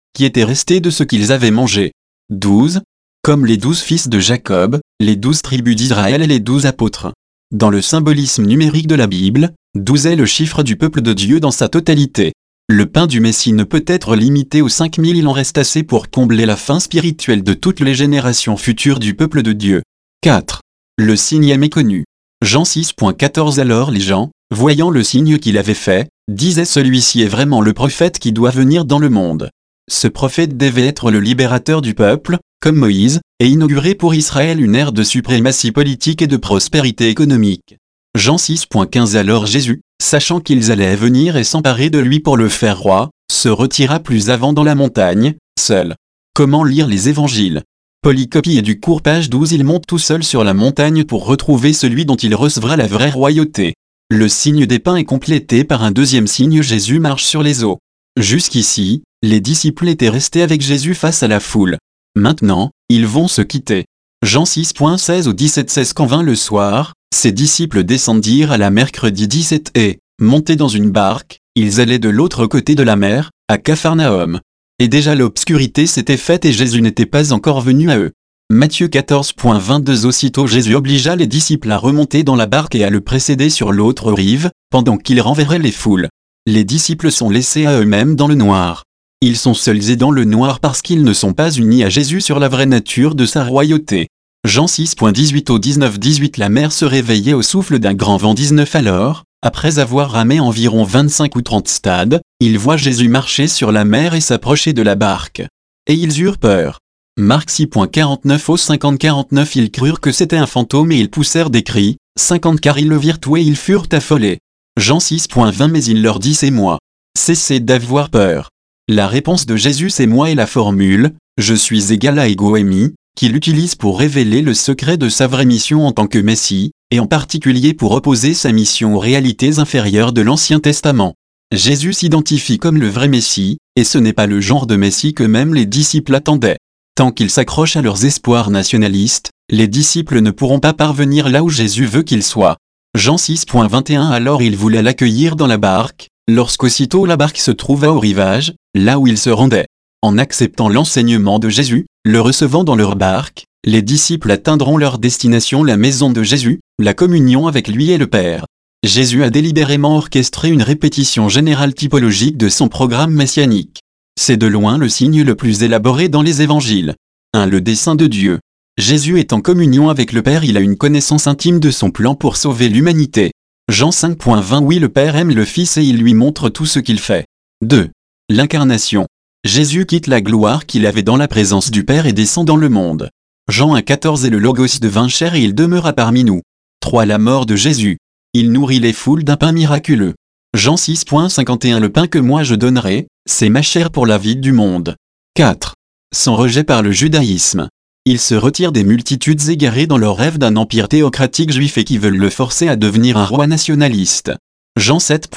qui était resté de ce qu'ils avaient mangé. 12. Comme les 12 fils de Jacob, les 12 tribus d'Israël et les 12 apôtres. Dans le symbolisme numérique de la Bible, 12 est le chiffre du peuple de Dieu dans sa totalité. Le pain du Messie ne peut être limité aux 5000, il en reste assez pour combler la faim spirituelle de toutes les générations futures du peuple de Dieu. 4. Le signe est méconnu. Jean 6.14 Alors les gens, voyant le signe qu'il avait fait, disaient celui-ci est vraiment le prophète qui doit venir dans le monde. Ce prophète devait être le libérateur du peuple, comme Moïse, et inaugurer pour Israël une ère de suprématie politique et de prospérité économique. Jean 6.15 Alors Jésus, sachant qu'ils allaient venir et s'emparer de lui pour le faire roi, se retira plus avant dans la montagne, seul. Comment lire les évangiles? Polycopie et du cours page 12 Il monte tout seul sur la montagne pour retrouver celui dont il recevra la vraie royauté. Le signe des pains est complété par un deuxième signe Jésus marche sur les eaux. Jusqu'ici, les disciples étaient restés avec Jésus face à la foule. Maintenant, ils vont se quitter. Jean 6.16 au 17-16 Quand vint le soir, ses disciples descendirent à la mercredi 17 et, montés dans une barque, ils allaient de l'autre côté de la mer, à Capharnaüm. Et déjà l'obscurité s'était faite et Jésus n'était pas encore venu à eux. Matthieu 14.22 Aussitôt Jésus obligea les disciples à remonter dans la barque et à le précéder sur l'autre rive, pendant qu'il renverrait les foules. Les disciples sont laissés à eux-mêmes dans le noir. Ils sont seuls et dans le noir parce qu'ils ne sont pas unis à Jésus sur la vraie nature de sa royauté. Jean 6.18 au 19-18 La mer se réveillait au souffle d'un grand vent 19 Alors, après avoir ramé environ 25 ou 30 stades, ils voient Jésus marcher sur la mer et s'approcher de la barque. Et ils eurent peur. Marc 6.49 au 50-49 Ils crurent que c'était un fantôme et ils poussèrent des cris, 50 car ils le virent et ils furent affolés. Jean 6.20 Mais il leur dit c'est moi. Cessez d'avoir peur. La réponse de Jésus c'est moi et la formule, je suis égal à Égoémie, qu'il utilise pour révéler le secret de sa vraie mission en tant que Messie, et en particulier pour opposer sa mission aux réalités inférieures de l'Ancien Testament. Jésus s'identifie comme le vrai Messie, et ce n'est pas le genre de Messie que même les disciples attendaient. Tant qu'ils s'accrochent à leurs espoirs nationalistes, les disciples ne pourront pas parvenir là où Jésus veut qu'ils soient. Jean 6.21 Alors ils voulaient l'accueillir dans la barque, lorsqu'aussitôt la barque se trouva au rivage, là où ils se rendaient. En acceptant l'enseignement de Jésus, le recevant dans leur barque, les disciples atteindront leur destination la maison de Jésus, la communion avec lui et le Père. Jésus a délibérément orchestré une répétition générale typologique de son programme messianique. C'est de loin le signe le plus élaboré dans les évangiles. 1. Le dessein de Dieu. Jésus est en communion avec le Père, il a une connaissance intime de son plan pour sauver l'humanité. Jean 5.20 Oui, le Père aime le Fils et il lui montre tout ce qu'il fait. 2. L'incarnation. Jésus quitte la gloire qu'il avait dans la présence du Père et descend dans le monde. Jean 1.14 Et le Logos devint chair et il demeura parmi nous. 3. La mort de Jésus. Il nourrit les foules d'un pain miraculeux. Jean 6.51 Le pain que moi je donnerai, c'est ma chair pour la vie du monde. 4. Son rejet par le judaïsme. Il se retire des multitudes égarées dans leur rêve d'un empire théocratique juif et qui veulent le forcer à devenir un roi nationaliste. Jean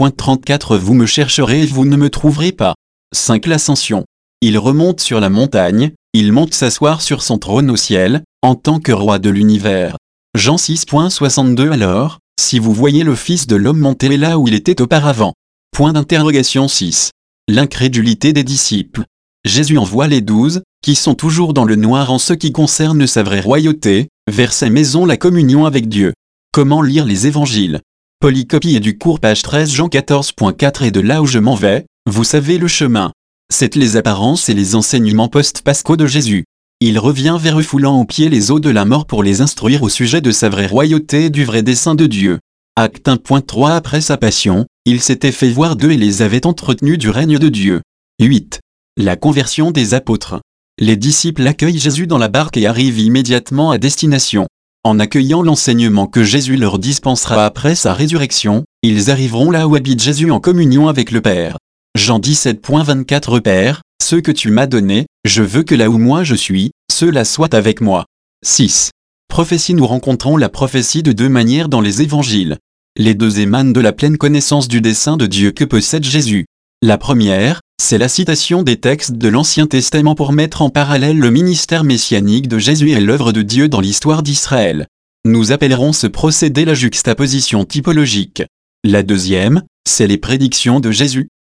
7.34 Vous me chercherez et vous ne me trouverez pas. 5. L'ascension. Il remonte sur la montagne, il monte s'asseoir sur son trône au ciel, en tant que roi de l'univers. Jean 6.62 Alors, si vous voyez le Fils de l'homme monter là où il était auparavant. Point d'interrogation 6. L'incrédulité des disciples. Jésus envoie les 12, qui sont toujours dans le noir en ce qui concerne sa vraie royauté, vers sa maison la communion avec Dieu. Comment lire les évangiles? Polycopie et du cours page 13 Jean 14.4 Et de là où je m'en vais, vous savez le chemin. C'est les apparences et les enseignements post-pascaux de Jésus. Il revient vers eux foulant aux pieds les eaux de la mort pour les instruire au sujet de sa vraie royauté et du vrai dessein de Dieu. Acte 1.3 Après sa passion, il s'était fait voir d'eux et les avait entretenus du règne de Dieu. 8. La conversion des apôtres. Les disciples accueillent Jésus dans la barque et arrivent immédiatement à destination. En accueillant l'enseignement que Jésus leur dispensera après sa résurrection, ils arriveront là où habite Jésus en communion avec le Père. Jean 17.24 Père, ce que tu m'as donné, je veux que là où moi je suis, cela soit avec moi. 6. Prophétie. Nous rencontrons la prophétie de deux manières dans les évangiles. Les deux émanent de la pleine connaissance du dessein de Dieu que possède Jésus. La première, c'est la citation des textes de l'Ancien Testament pour mettre en parallèle le ministère messianique de Jésus et l'œuvre de Dieu dans l'histoire d'Israël. Nous appellerons ce procédé la juxtaposition typologique. La deuxième, c'est les prédictions de Jésus,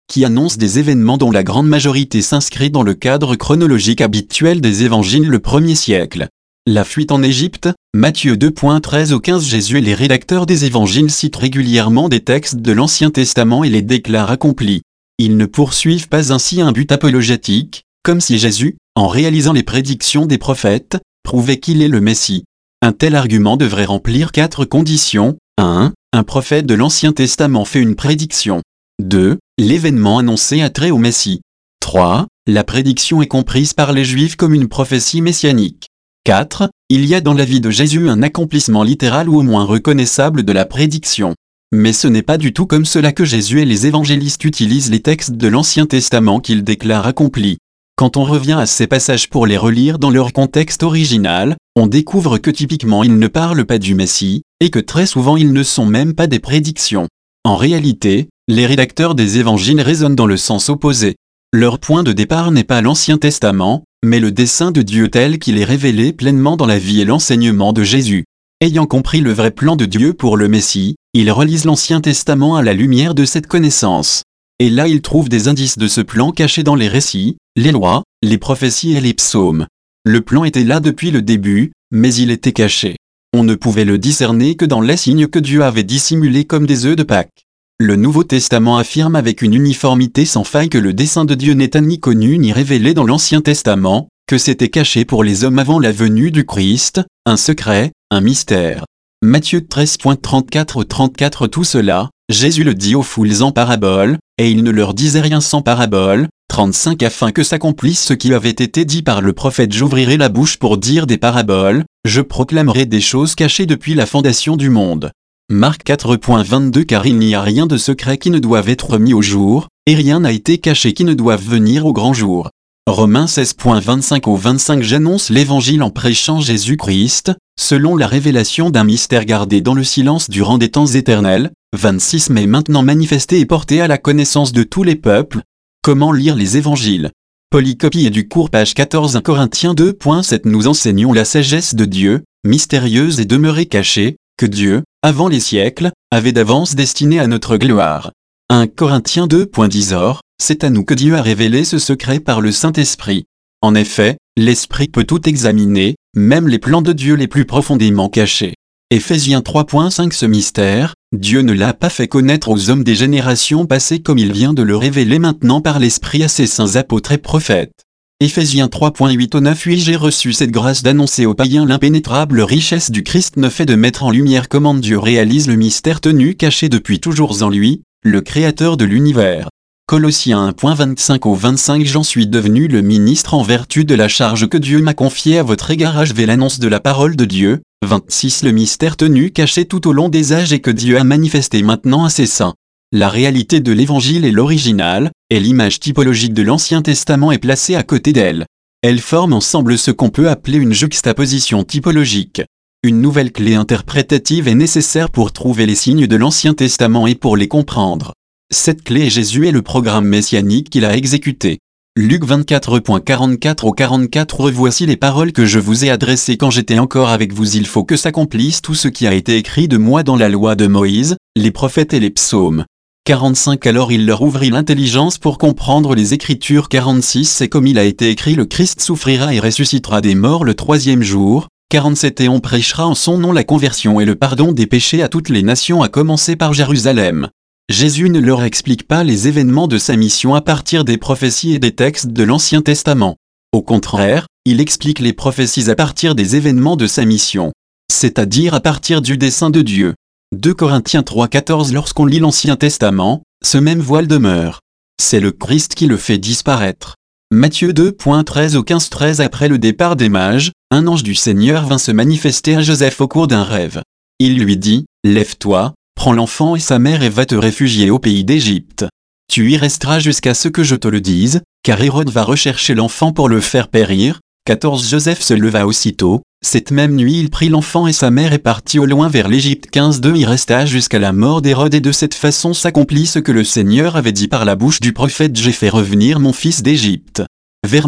qui annonce des événements dont la grande majorité s'inscrit dans le cadre chronologique habituel des évangiles le 1er siècle. La fuite en Égypte, Matthieu 2.13 au 15. Jésus et les rédacteurs des évangiles citent régulièrement des textes de l'Ancien Testament et les déclarent accomplis. Ils ne poursuivent pas ainsi un but apologétique, comme si Jésus, en réalisant les prédictions des prophètes, prouvait qu'il est le Messie. Un tel argument devrait remplir 4 conditions. 1. Un prophète de l'Ancien Testament fait une prédiction. 2. L'événement annoncé a trait au Messie. 3. La prédiction est comprise par les Juifs comme une prophétie messianique. 4. Il y a dans la vie de Jésus un accomplissement littéral ou au moins reconnaissable de la prédiction. Mais ce n'est pas du tout comme cela que Jésus et les évangélistes utilisent les textes de l'Ancien Testament qu'ils déclarent accomplis. Quand on revient à ces passages pour les relire dans leur contexte original, on découvre que typiquement ils ne parlent pas du Messie, et que très souvent ils ne sont même pas des prédictions. En réalité, les rédacteurs des évangiles raisonnent dans le sens opposé. Leur point de départ n'est pas l'Ancien Testament, mais le dessein de Dieu tel qu'il est révélé pleinement dans la vie et l'enseignement de Jésus. Ayant compris le vrai plan de Dieu pour le Messie, ils relisent l'Ancien Testament à la lumière de cette connaissance. Et là ils trouvent des indices de ce plan cachés dans les récits, les lois, les prophéties et les psaumes. Le plan était là depuis le début, mais il était caché. On ne pouvait le discerner que dans les signes que Dieu avait dissimulés comme des œufs de Pâques. Le Nouveau Testament affirme avec une uniformité sans faille que le dessein de Dieu n'était ni connu ni révélé dans l'Ancien Testament, que c'était caché pour les hommes avant la venue du Christ, un secret, un mystère. Matthieu 13.34 au 34. Tout cela, Jésus le dit aux foules en parabole, et il ne leur disait rien sans parabole. 35 Afin que s'accomplisse ce qui avait été dit par le prophète: j'ouvrirai la bouche pour dire des paraboles, je proclamerai des choses cachées depuis la fondation du monde. Marc 4.22 Car il n'y a rien de secret qui ne doive être mis au jour, et rien n'a été caché qui ne doive venir au grand jour. Romains 16.25 au 25 J'annonce l'évangile en prêchant Jésus-Christ, selon la révélation d'un mystère gardé dans le silence durant des temps éternels. 26 Mais maintenant manifesté et porté à la connaissance de tous les peuples. Comment lire les évangiles? Polycopie et du cours page 14 1 Corinthiens 2.7 Nous enseignons la sagesse de Dieu, mystérieuse et demeurée cachée, que Dieu, avant les siècles, avait d'avance destinée à notre gloire. 1 Corinthiens 2.10 Or, c'est à nous que Dieu a révélé ce secret par le Saint-Esprit. En effet, l'Esprit peut tout examiner, même les plans de Dieu les plus profondément cachés. Éphésiens 3.5 Ce mystère, Dieu ne l'a pas fait connaître aux hommes des générations passées comme il vient de le révéler maintenant par l'Esprit à ses saints apôtres et prophètes. Éphésiens 3.8 au 9 Oui j'ai reçu cette grâce d'annoncer aux païens l'impénétrable richesse du Christ et de mettre en lumière comment Dieu réalise le mystère tenu caché depuis toujours en lui, le Créateur de l'univers. Colossiens 1.25 au 25 J'en suis devenu le ministre en vertu de la charge que Dieu m'a confiée à votre égard. Achevé l'annonce de la parole de Dieu. 26 Le mystère tenu caché tout au long des âges et que Dieu a manifesté maintenant à ses saints. La réalité de l'Évangile est l'original, et l'image typologique de l'Ancien Testament est placée à côté d'elle. Elles forment ensemble ce qu'on peut appeler une juxtaposition typologique. Une nouvelle clé interprétative est nécessaire pour trouver les signes de l'Ancien Testament et pour les comprendre. Cette clé est Jésus et le programme messianique qu'il a exécuté. Luc 24.44 au 44 Revoici les paroles que je vous ai adressées quand j'étais encore avec vous. Il faut que s'accomplisse tout ce qui a été écrit de moi dans la loi de Moïse, les prophètes et les psaumes. 45 Alors il leur ouvrit l'intelligence pour comprendre les Écritures. 46 C'est comme il a été écrit: le Christ souffrira et ressuscitera des morts le 3e jour. 47 Et on prêchera en son nom la conversion et le pardon des péchés à toutes les nations à commencer par Jérusalem. Jésus ne leur explique pas les événements de sa mission à partir des prophéties et des textes de l'Ancien Testament. Au contraire, il explique les prophéties à partir des événements de sa mission, c'est-à-dire à partir du dessein de Dieu. 2 Corinthiens 3.14 Lorsqu'on lit l'Ancien Testament, ce même voile demeure. C'est le Christ qui le fait disparaître. Matthieu 2.13 au 15-13 Après le départ des mages, un ange du Seigneur vint se manifester à Joseph au cours d'un rêve. Il lui dit: Lève-toi, prends l'enfant et sa mère et va te réfugier au pays d'Égypte. Tu y resteras jusqu'à ce que je te le dise, car Hérode va rechercher l'enfant pour le faire périr. 14 Joseph se leva aussitôt, cette même nuit il prit l'enfant et sa mère et partit au loin vers l'Égypte. 15 Il resta jusqu'à la mort d'Hérode et de cette façon s'accomplit ce que le Seigneur avait dit par la bouche du prophète: J'ai fait revenir mon fils d'Égypte. Vers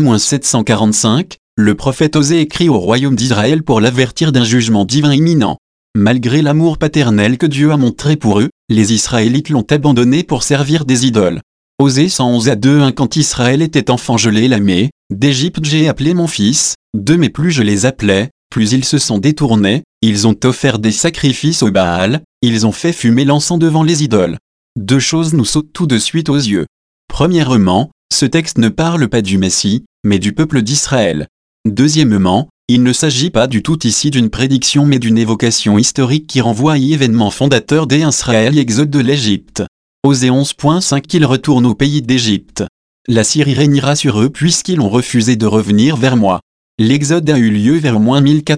-745, le prophète Osée écrit au royaume d'Israël pour l'avertir d'un jugement divin imminent. Malgré l'amour paternel que Dieu a montré pour eux, les Israélites l'ont abandonné pour servir des idoles. Osée 111 à 2:1 Quand Israël était enfant je l'ai aimé, d'Égypte j'ai appelé mon fils, mais plus je les appelais, plus ils se sont détournés, ils ont offert des sacrifices au Baal, ils ont fait fumer l'encens devant les idoles. Deux choses nous sautent tout de suite aux yeux. Premièrement, ce texte ne parle pas du Messie, mais du peuple d'Israël. Deuxièmement, il ne s'agit pas du tout ici d'une prédiction mais d'une évocation historique qui renvoie à l'événement fondateur d'Israël et exode de l'Égypte. Osée 11.5 Qu'ils retournent au pays d'Égypte. La Syrie régnera sur eux puisqu'ils ont refusé de revenir vers moi. L'exode a eu lieu vers moins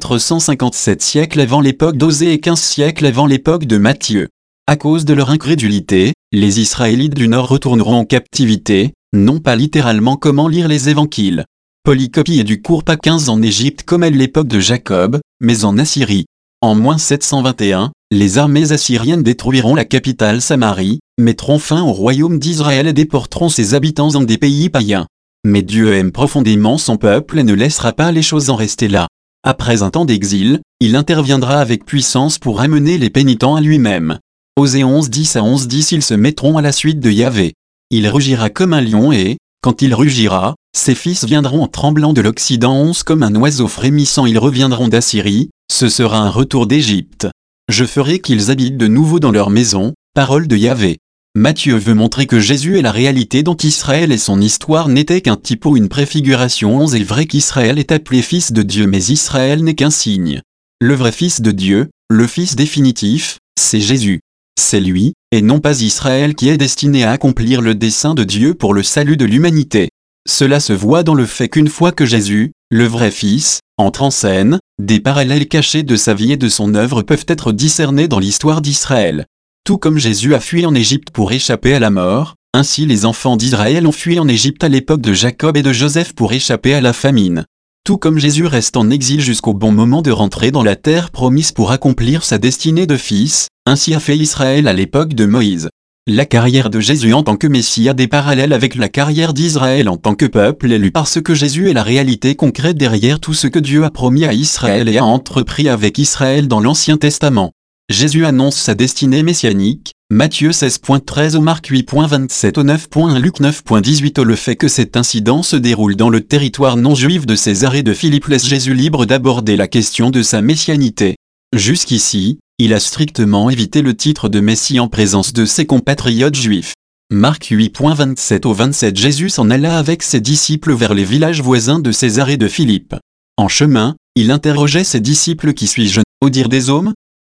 1457 siècles avant l'époque d'Osée et 15 siècles avant l'époque de Matthieu. À cause de leur incrédulité, les Israélites du Nord retourneront en captivité, non pas littéralement comment lire les évangiles. Polycopie est du cours pas 15 en Égypte comme à l'époque de Jacob, mais en Assyrie. En moins 721, les armées assyriennes détruiront la capitale Samarie, mettront fin au royaume d'Israël et déporteront ses habitants dans des pays païens. Mais Dieu aime profondément son peuple et ne laissera pas les choses en rester là. Après un temps d'exil, il interviendra avec puissance pour amener les pénitents à lui-même. Osée 11.10 à 11.10 Ils se mettront à la suite de Yahvé. Il rugira comme un lion et, quand il rugira, ses fils viendront en tremblant de l'Occident 11 comme un oiseau frémissant ils reviendront d'Assyrie, ce sera un retour d'Égypte. Je ferai qu'ils habitent de nouveau dans leur maison, parole de Yahvé. Matthieu veut montrer que Jésus est la réalité dont Israël et son histoire n'étaient qu'un type ou une préfiguration 11 est vrai qu'Israël est appelé fils de Dieu mais Israël n'est qu'un signe. Le vrai fils de Dieu, le fils définitif, c'est Jésus. C'est lui, et non pas Israël qui est destiné à accomplir le dessein de Dieu pour le salut de l'humanité. Cela se voit dans le fait qu'une fois que Jésus, le vrai Fils, entre en scène, des parallèles cachés de sa vie et de son œuvre peuvent être discernés dans l'histoire d'Israël. Tout comme Jésus a fui en Égypte pour échapper à la mort, ainsi les enfants d'Israël ont fui en Égypte à l'époque de Jacob et de Joseph pour échapper à la famine. Tout comme Jésus reste en exil jusqu'au bon moment de rentrer dans la terre promise pour accomplir sa destinée de fils, ainsi a fait Israël à l'époque de Moïse. La carrière de Jésus en tant que Messie a des parallèles avec la carrière d'Israël en tant que peuple élu parce que Jésus est la réalité concrète derrière tout ce que Dieu a promis à Israël et a entrepris avec Israël dans l'Ancien Testament. Jésus annonce sa destinée messianique, Matthieu 16.13 au Marc 8.27 au 9.1 Luc 9.18 Le fait que cet incident se déroule dans le territoire non-juif de Césarée de Philippe laisse Jésus libre d'aborder la question de sa messianité. Jusqu'ici, il a strictement évité le titre de Messie en présence de ses compatriotes juifs. Marc 8.27 au 27 Jésus s'en alla avec ses disciples vers les villages voisins de Césarée de Philippe. En chemin, il interrogeait ses disciples Qui suis-je, au dire des hommes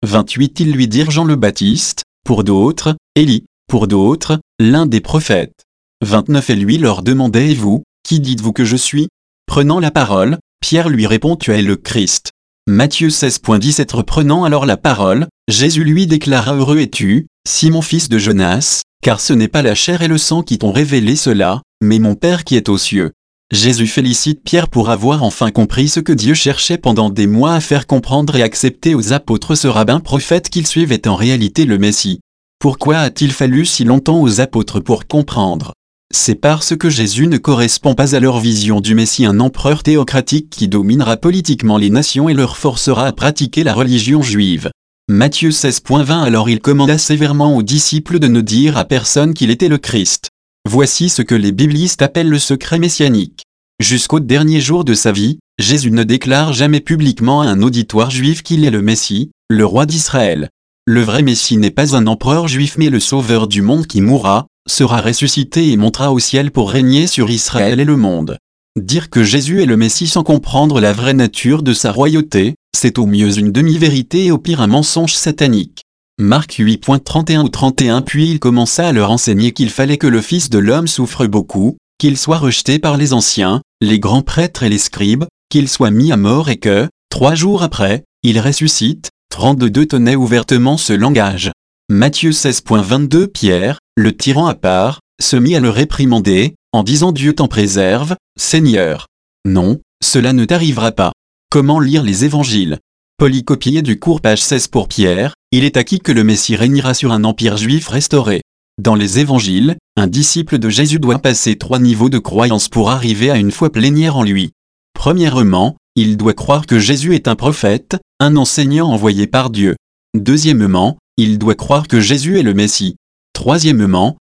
28 Ils lui dirent Jean le Baptiste, pour d'autres, Élie, pour d'autres, l'un des prophètes. 29 Et lui leur demandait Et vous, qui dites-vous que je suis Prenant la parole, Pierre lui répond Tu es le Christ. Matthieu 16.17 Reprenant alors la parole, Jésus lui déclara Heureux es-tu, Simon fils de Jonas, car ce n'est pas la chair et le sang qui t'ont révélé cela, mais mon Père qui est aux cieux. Jésus félicite Pierre pour avoir enfin compris ce que Dieu cherchait pendant des mois à faire comprendre et accepter aux apôtres ce rabbin prophète qu'ils suivaient en réalité le Messie. Pourquoi a-t-il fallu si longtemps aux apôtres pour comprendre ? C'est parce que Jésus ne correspond pas à leur vision du Messie, un empereur théocratique qui dominera politiquement les nations et leur forcera à pratiquer la religion juive. Matthieu 16.20 Alors il commanda sévèrement aux disciples de ne dire à personne qu'il était le Christ. Voici ce que les biblistes appellent le secret messianique. Jusqu'au dernier jour de sa vie, Jésus ne déclare jamais publiquement à un auditoire juif qu'il est le Messie, le roi d'Israël. Le vrai Messie n'est pas un empereur juif mais le sauveur du monde qui mourra, sera ressuscité et montera au ciel pour régner sur Israël et le monde. Dire que Jésus est le Messie sans comprendre la vraie nature de sa royauté, c'est au mieux une demi-vérité et au pire un mensonge satanique. Marc 8.31 ou 31 Puis il commença à leur enseigner qu'il fallait que le Fils de l'homme souffre beaucoup, qu'il soit rejeté par les anciens, les grands prêtres et les scribes, qu'il soit mis à mort et que, 3 jours après, il ressuscite. 32 tenait ouvertement ce langage. Matthieu 16.22 Pierre, le tirant à part, se mit à le réprimander, en disant Dieu t'en préserve, Seigneur. Non, cela ne t'arrivera pas. Comment lire les évangiles ? Polycopié du cours page 16 pour Pierre, il est acquis que le Messie régnera sur un empire juif restauré. Dans les évangiles, un disciple de Jésus doit passer 3 niveaux de croyance pour arriver à une foi plénière en lui. Premièrement, il doit croire que Jésus est un prophète, un enseignant envoyé par Dieu. Deuxièmement, il doit croire que Jésus est le Messie. Troisièmement,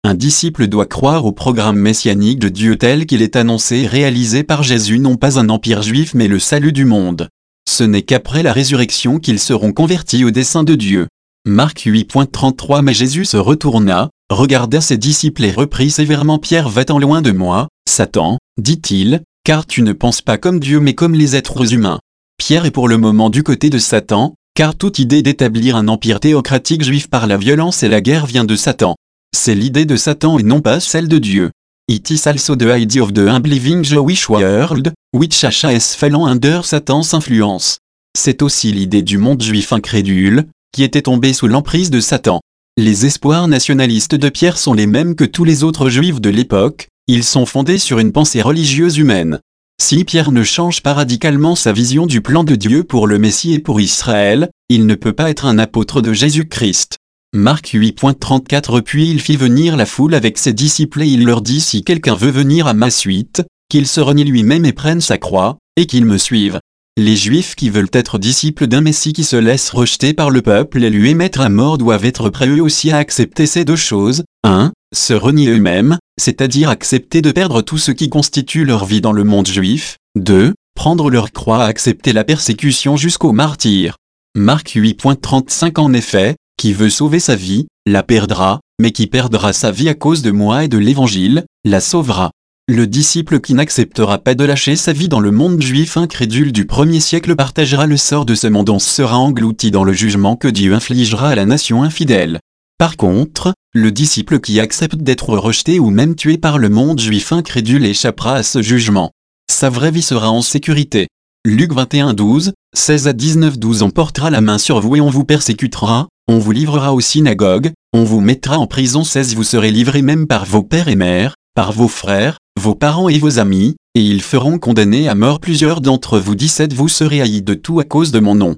Un disciple doit croire au programme messianique de Dieu tel qu'il est annoncé et réalisé par Jésus, non pas un empire juif mais le salut du monde. Ce n'est qu'après la résurrection qu'ils seront convertis au dessein de Dieu. Marc 8.33 Mais Jésus se retourna, regarda ses disciples et reprit sévèrement Pierre Va-t'en loin de moi, Satan, dit-il, car tu ne penses pas comme Dieu mais comme les êtres humains. Pierre est pour le moment du côté de Satan, car toute idée d'établir un empire théocratique juif par la violence et la guerre vient de Satan. C'est l'idée de Satan et non pas celle de Dieu. It is also the idea of the unbelieving Jewish world, which has fallen under Satan's influence. C'est aussi l'idée du monde juif incrédule, qui était tombé sous l'emprise de Satan. Les espoirs nationalistes de Pierre sont les mêmes que tous les autres juifs de l'époque, ils sont fondés sur une pensée religieuse humaine. Si Pierre ne change pas radicalement sa vision du plan de Dieu pour le Messie et pour Israël, il ne peut pas être un apôtre de Jésus-Christ. Marc 8.34 Puis il fit venir la foule avec ses disciples et il leur dit Si quelqu'un veut venir à ma suite, qu'il se renie lui-même et prenne sa croix, et qu'il me suive. Les Juifs qui veulent être disciples d'un Messie qui se laisse rejeter par le peuple et lui mettre à mort doivent être prêts eux aussi à accepter ces deux choses. 1. Se renier eux-mêmes, c'est-à-dire accepter de perdre tout ce qui constitue leur vie dans le monde juif. 2. Prendre leur croix à accepter la persécution jusqu'au martyre. Marc 8.35 En effet, qui veut sauver sa vie, la perdra, mais qui perdra sa vie à cause de moi et de l'Évangile, la sauvera. Le disciple qui n'acceptera pas de lâcher sa vie dans le monde juif incrédule du premier siècle partagera le sort de ce monde, on sera englouti dans le jugement que Dieu infligera à la nation infidèle. Par contre, le disciple qui accepte d'être rejeté ou même tué par le monde juif incrédule échappera à ce jugement. Sa vraie vie sera en sécurité. Luc 21:12, 16-19 On portera la main sur vous et on vous persécutera, on vous livrera aux synagogues, on vous mettra en prison 16 Vous serez livrés même par vos pères et mères, par vos frères, vos parents et vos amis, et ils feront condamner à mort plusieurs d'entre vous 17 Vous serez haïs de tout à cause de mon nom.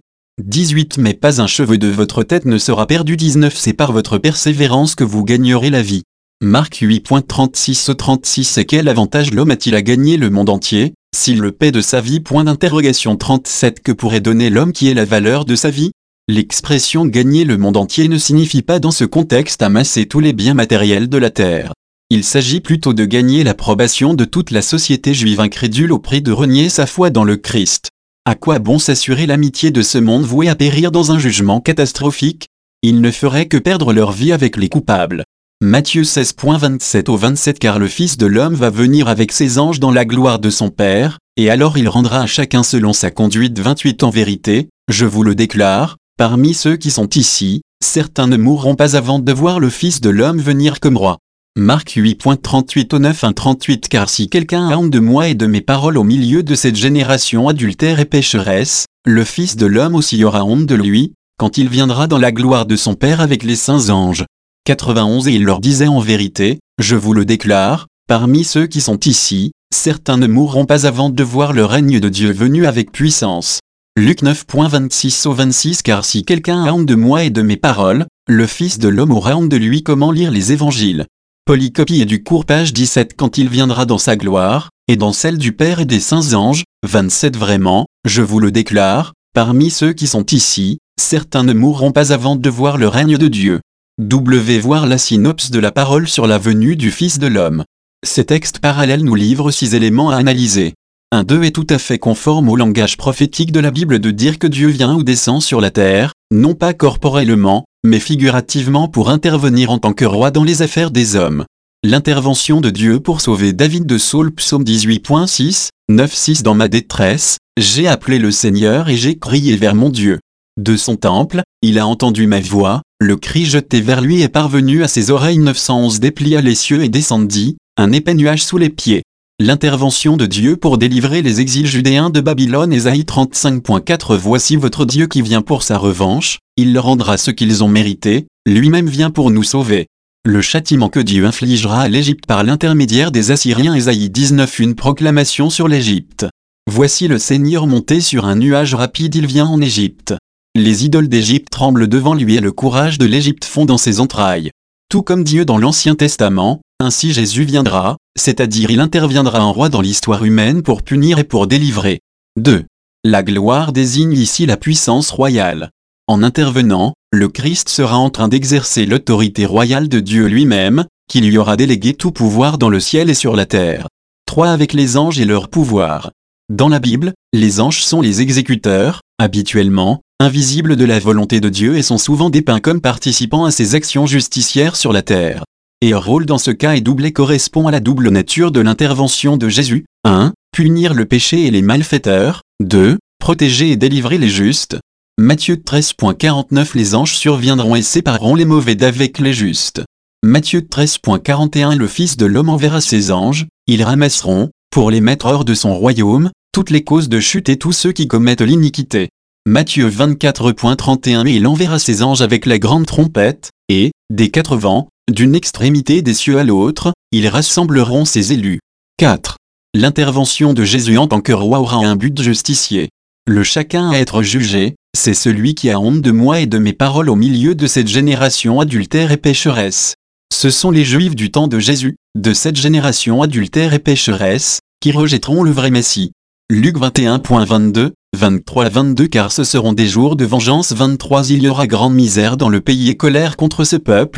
18 Mais pas un cheveu de votre tête ne sera perdu 19 C'est par votre persévérance que vous gagnerez la vie. Marc 8.36 Et quel avantage l'homme a-t-il à gagner le monde entier, s'il le paie de sa vie 37 Que pourrait donner l'homme qui est la valeur de sa vie? L'expression gagner le monde entier ne signifie pas dans ce contexte amasser tous les biens matériels de la terre. Il s'agit plutôt de gagner l'approbation de toute la société juive incrédule au prix de renier sa foi dans le Christ. À quoi bon s'assurer l'amitié de ce monde voué à périr dans un jugement catastrophique? Ils ne feraient que perdre leur vie avec les coupables. Matthieu 16.27 Car le Fils de l'homme va venir avec ses anges dans la gloire de son Père, et alors il rendra à chacun selon sa conduite 28 En vérité, je vous le déclare, parmi ceux qui sont ici, certains ne mourront pas avant de voir le Fils de l'homme venir comme roi. Marc 8.38 Car si quelqu'un a honte de moi et de mes paroles au milieu de cette génération adultère et pécheresse, le Fils de l'homme aussi aura honte de lui, quand il viendra dans la gloire de son Père avec les saints anges. 91 Et il leur disait En vérité, je vous le déclare, parmi ceux qui sont ici, certains ne mourront pas avant de voir le règne de Dieu venu avec puissance. Luc 9.26 Car si quelqu'un a honte de moi et de mes paroles, le Fils de l'homme aura honte de lui. Comment lire les évangiles? Polycopie et du cours page 17 Quand il viendra dans sa gloire, et dans celle du Père et des saints anges, 27 Vraiment, je vous le déclare, parmi ceux qui sont ici, certains ne mourront pas avant de voir le règne de Dieu. Voir la synopse de la parole sur la venue du Fils de l'homme. Ces textes parallèles nous livrent 6 éléments à analyser. 1-2 est tout à fait conforme au langage prophétique de la Bible de dire que Dieu vient ou descend sur la terre, non pas corporellement, mais figurativement pour intervenir en tant que roi dans les affaires des hommes. L'intervention de Dieu pour sauver David de Saul Psaume 18.6, 9-6 Dans ma détresse, j'ai appelé le Seigneur et j'ai crié vers mon Dieu. De son temple, il a entendu ma voix, le cri jeté vers lui est parvenu à ses oreilles 911 Déplia les cieux et descendit, un épais nuage sous les pieds. L'intervention de Dieu pour délivrer les exils judéens de Babylone Ésaïe 35.4 Voici votre Dieu qui vient pour sa revanche, il leur rendra ce qu'ils ont mérité, lui-même vient pour nous sauver. Le châtiment que Dieu infligera à l'Égypte par l'intermédiaire des Assyriens Ésaïe 19 Une proclamation sur l'Égypte. Voici le Seigneur monté sur un nuage rapide il vient en Égypte. Les idoles d'Égypte tremblent devant lui et le courage de l'Égypte fond dans ses entrailles. Tout comme Dieu dans l'Ancien Testament, ainsi Jésus viendra, c'est-à-dire il interviendra en roi dans l'histoire humaine pour punir et pour délivrer. 2. La gloire désigne ici la puissance royale. En intervenant, le Christ sera en train d'exercer l'autorité royale de Dieu lui-même, qui lui aura délégué tout pouvoir dans le ciel et sur la terre. 3. Avec les anges et leur pouvoir. Dans la Bible, les anges sont les exécuteurs, habituellement, invisibles de la volonté de Dieu et sont souvent dépeints comme participant à ses actions justicières sur la terre. Et leur rôle dans ce cas est double et correspond à la double nature de l'intervention de Jésus. 1. Punir le péché et les malfaiteurs. 2. Protéger et délivrer les justes. Matthieu 13.49 Les anges surviendront et sépareront les mauvais d'avec les justes. Matthieu 13.41 Le Fils de l'homme enverra ses anges, ils ramasseront, pour les mettre hors de son royaume, toutes les causes de chute et tous ceux qui commettent l'iniquité. Matthieu 24.31 Et il enverra ses anges avec la grande trompette, et, des quatre vents, d'une extrémité des cieux à l'autre, ils rassembleront ses élus. 4. L'intervention de Jésus en tant que roi aura un but justicier. Le chacun à être jugé, c'est celui qui a honte de moi et de mes paroles au milieu de cette génération adultère et pécheresse. Ce sont les Juifs du temps de Jésus, de cette génération adultère et pécheresse, qui rejetteront le vrai Messie. Luc 21.22, 23-22 Car ce seront des jours de vengeance 23 Il y aura grande misère dans le pays et colère contre ce peuple.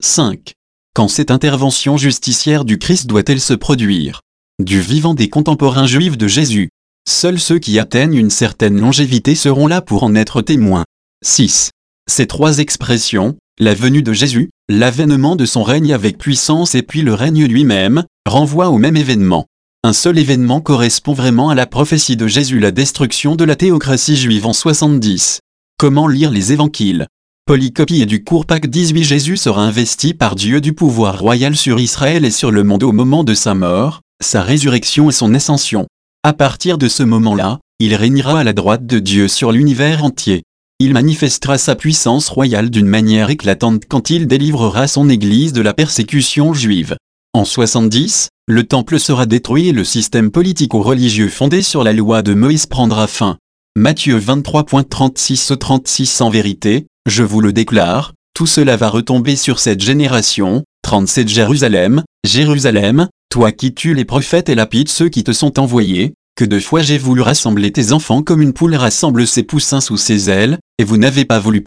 5. Quand cette intervention justicière du Christ doit-elle se produire? Du vivant des contemporains juifs de Jésus. Seuls ceux qui atteignent une certaine longévité seront là pour en être témoins. 6. Ces trois expressions, la venue de Jésus, l'avènement de son règne avec puissance et puis le règne lui-même, renvoient au même événement. Un seul événement correspond vraiment à la prophétie de Jésus, la destruction de la théocratie juive en 70. Comment lire les évangiles? Polycopie et du cours Pâques 18 Jésus sera investi par Dieu du pouvoir royal sur Israël et sur le monde au moment de sa mort, sa résurrection et son ascension. À partir de ce moment-là, il régnera à la droite de Dieu sur l'univers entier. Il manifestera sa puissance royale d'une manière éclatante quand il délivrera son Église de la persécution juive. En 70, le temple sera détruit et le système politico-religieux fondé sur la loi de Moïse prendra fin. Matthieu 23.36-36 En vérité, je vous le déclare, tout cela va retomber sur cette génération. 37 Jérusalem, Jérusalem, toi qui tues les prophètes et lapides ceux qui te sont envoyés, que de fois j'ai voulu rassembler tes enfants comme une poule rassemble ses poussins sous ses ailes, et vous n'avez pas voulu.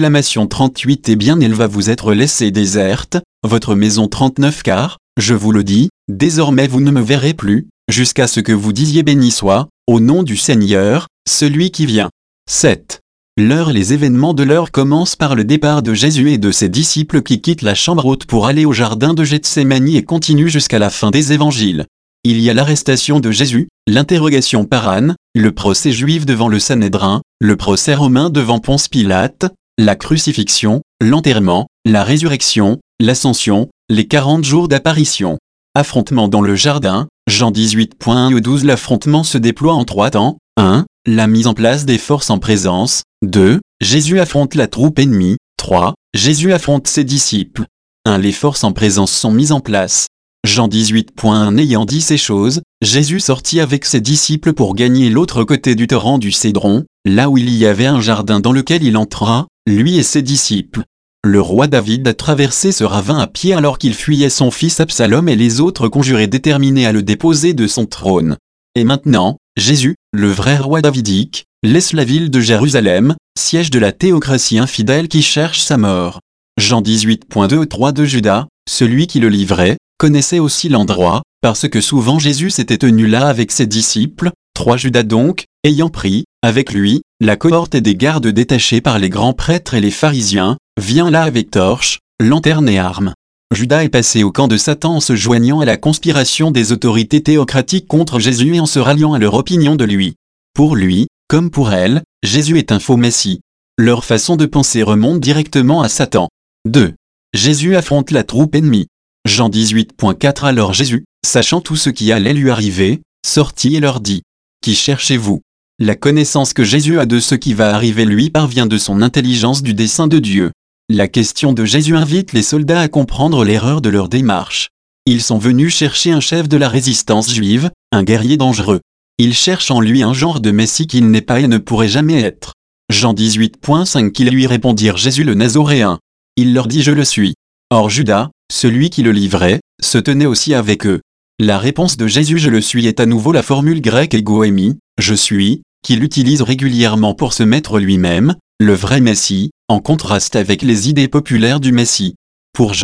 38 Eh bien elle va vous être laissée déserte, votre maison 39 Car, je vous le dis, désormais vous ne me verrez plus, jusqu'à ce que vous disiez béni soit, au nom du Seigneur, celui qui vient. 7. Les événements de l'heure commencent par le départ de Jésus et de ses disciples qui quittent la chambre haute pour aller au jardin de Gethsémani et continuent jusqu'à la fin des évangiles. Il y a l'arrestation de Jésus, l'interrogation par Anne, le procès juif devant le Sanhédrin, le procès romain devant Ponce Pilate, la crucifixion, l'enterrement, la résurrection, l'ascension, les 40 jours d'apparition. Affrontement dans le jardin, Jean 18.1-12 L'affrontement se déploie en 3 temps. 1. La mise en place des forces en présence. 2. Jésus affronte la troupe ennemie. 3. Jésus affronte ses disciples. 1. Les forces en présence sont mises en place. Jean 18.1 Ayant dit ces choses, Jésus sortit avec ses disciples pour gagner l'autre côté du torrent du Cédron, là où il y avait un jardin dans lequel il entra, lui et ses disciples. Le roi David a traversé ce ravin à pied alors qu'il fuyait son fils Absalom et les autres conjurés déterminés à le déposer de son trône. Et maintenant, Jésus, le vrai roi davidique, laisse la ville de Jérusalem, siège de la théocratie infidèle qui cherche sa mort. Jean 18.2-3 de Judas, celui qui le livrait, connaissait aussi l'endroit, parce que souvent Jésus s'était tenu là avec ses disciples. 3 Judas donc, ayant pris, avec lui, la cohorte et des gardes détachés par les grands prêtres et les pharisiens, vient là avec torches, lanternes et armes. Judas est passé au camp de Satan en se joignant à la conspiration des autorités théocratiques contre Jésus et en se ralliant à leur opinion de lui. Pour lui, comme pour elle, Jésus est un faux messie. Leur façon de penser remonte directement à Satan. 2. Jésus affronte la troupe ennemie. Jean 18.4 Alors Jésus, sachant tout ce qui allait lui arriver, sortit et leur dit : Qui cherchez-vous ? La connaissance que Jésus a de ce qui va arriver lui parvient de son intelligence du dessein de Dieu. La question de Jésus invite les soldats à comprendre l'erreur de leur démarche. Ils sont venus chercher un chef de la résistance juive, un guerrier dangereux. Ils cherchent en lui un genre de messie qu'il n'est pas et ne pourrait jamais être. Jean 18.5 Qu'ils lui répondirent Jésus le Nazoréen. Il leur dit Je le suis. Or Judas, celui qui le livrait, se tenait aussi avec eux. La réponse de Jésus Je le suis est à nouveau la formule grecque egoémie, je suis, qu'il utilise régulièrement pour se mettre lui-même, le vrai Messie, en contraste avec les idées populaires du Messie. Pour Jean,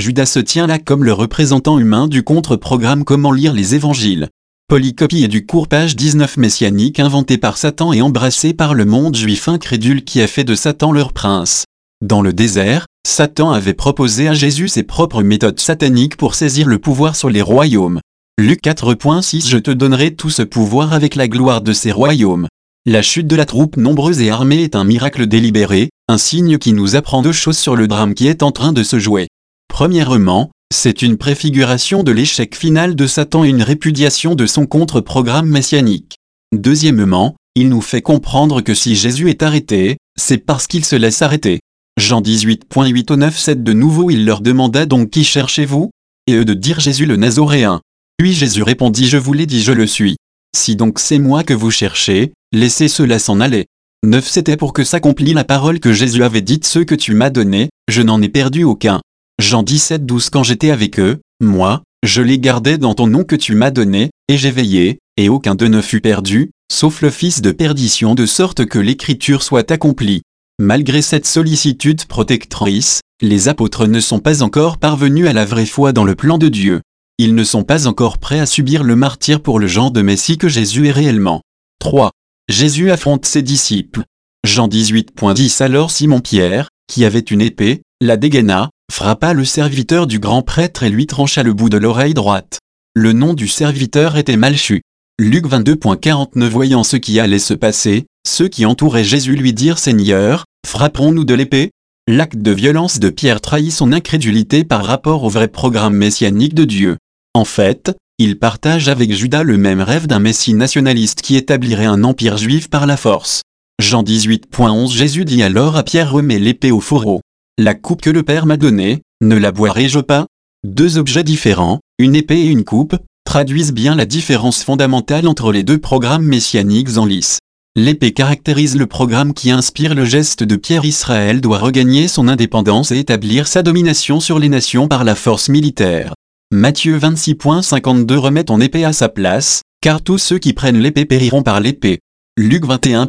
Judas se tient là comme le représentant humain du contre-programme Comment lire les évangiles. Polycopie et du cours page 19 messianique inventé par Satan et embrassé par le monde juif incrédule qui a fait de Satan leur prince. Dans le désert, Satan avait proposé à Jésus ses propres méthodes sataniques pour saisir le pouvoir sur les royaumes. Luc 4.6 Je te donnerai tout ce pouvoir avec la gloire de ces royaumes. La chute de la troupe nombreuse et armée est un miracle délibéré, un signe qui nous apprend deux choses sur le drame qui est en train de se jouer. Premièrement, c'est une préfiguration de l'échec final de Satan et une répudiation de son contre-programme messianique. Deuxièmement, il nous fait comprendre que si Jésus est arrêté, c'est parce qu'il se laisse arrêter. Jean 18.8 au 9.7 De nouveau il leur demanda donc qui cherchez-vous ? Et eux de dire Jésus le Nazoréen. Puis Jésus répondit Je vous l'ai dit je le suis. Si donc c'est moi que vous cherchez, laissez cela s'en aller. 9 C'était pour que s'accomplit la parole que Jésus avait dite ceux que tu m'as donnés, je n'en ai perdu aucun. Jean 17.12 Quand j'étais avec eux, moi, je les gardais dans ton nom que tu m'as donné, et j'ai veillé, et aucun d'eux ne fut perdu, sauf le fils de perdition de sorte que l'écriture soit accomplie. Malgré cette sollicitude protectrice, les apôtres ne sont pas encore parvenus à la vraie foi dans le plan de Dieu. Ils ne sont pas encore prêts à subir le martyre pour le genre de Messie que Jésus est réellement. 3. Jésus affronte ses disciples. Jean 18.10 Alors Simon-Pierre, qui avait une épée, la dégaina, frappa le serviteur du grand prêtre et lui trancha le bout de l'oreille droite. Le nom du serviteur était Malchu. Luc 22.49 Voyant ce qui allait se passer, ceux qui entouraient Jésus lui dirent Seigneur, frapperons-nous de l'épée ? L'acte de violence de Pierre trahit son incrédulité par rapport au vrai programme messianique de Dieu. En fait, il partage avec Judas le même rêve d'un messie nationaliste qui établirait un empire juif par la force. Jean 18.11 Jésus dit alors à Pierre remets l'épée au fourreau. La coupe que le Père m'a donnée, ne la boirai-je pas ? Deux objets différents, une épée et une coupe, traduisent bien la différence fondamentale entre les deux programmes messianiques en lice. L'épée caractérise le programme qui inspire le geste de Pierre. Israël doit regagner son indépendance et établir sa domination sur les nations par la force militaire. Matthieu 26.52 Remets ton épée à sa place, car tous ceux qui prennent l'épée périront par l'épée. Luc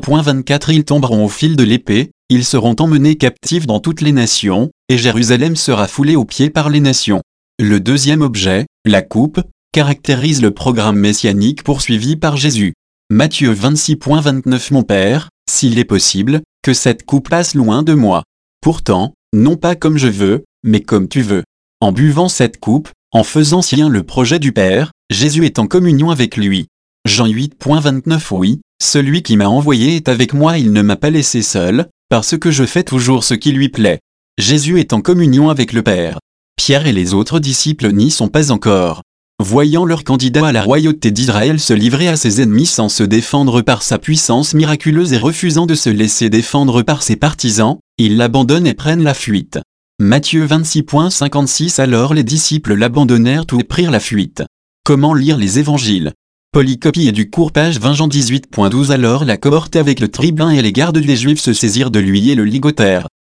21.24 Ils tomberont au fil de l'épée, ils seront emmenés captifs dans toutes les nations, et Jérusalem sera foulée aux pieds par les nations. Le deuxième objet, la coupe, caractérise le programme messianique poursuivi par Jésus. Matthieu 26.29 Mon Père, s'il est possible, que cette coupe passe loin de moi. Pourtant, non pas comme je veux, mais comme tu veux. En buvant cette coupe, en faisant sien le projet du Père, Jésus est en communion avec lui. Jean 8.29 Oui, celui qui m'a envoyé est avec moi, il ne m'a pas laissé seul, parce que je fais toujours ce qui lui plaît. Jésus est en communion avec le Père. Pierre et les autres disciples n'y sont pas encore. Voyant leur candidat à la royauté d'Israël se livrer à ses ennemis sans se défendre par sa puissance miraculeuse et refusant de se laisser défendre par ses partisans, ils l'abandonnent et prennent la fuite. Matthieu 26.56 Alors les disciples l'abandonnèrent tout et prirent la fuite. Comment lire les évangiles ? Polycopie et du cours page 20 Jean 18.12 Alors la cohorte avec le tribun et les gardes des Juifs se saisirent de lui et le ligotèrent.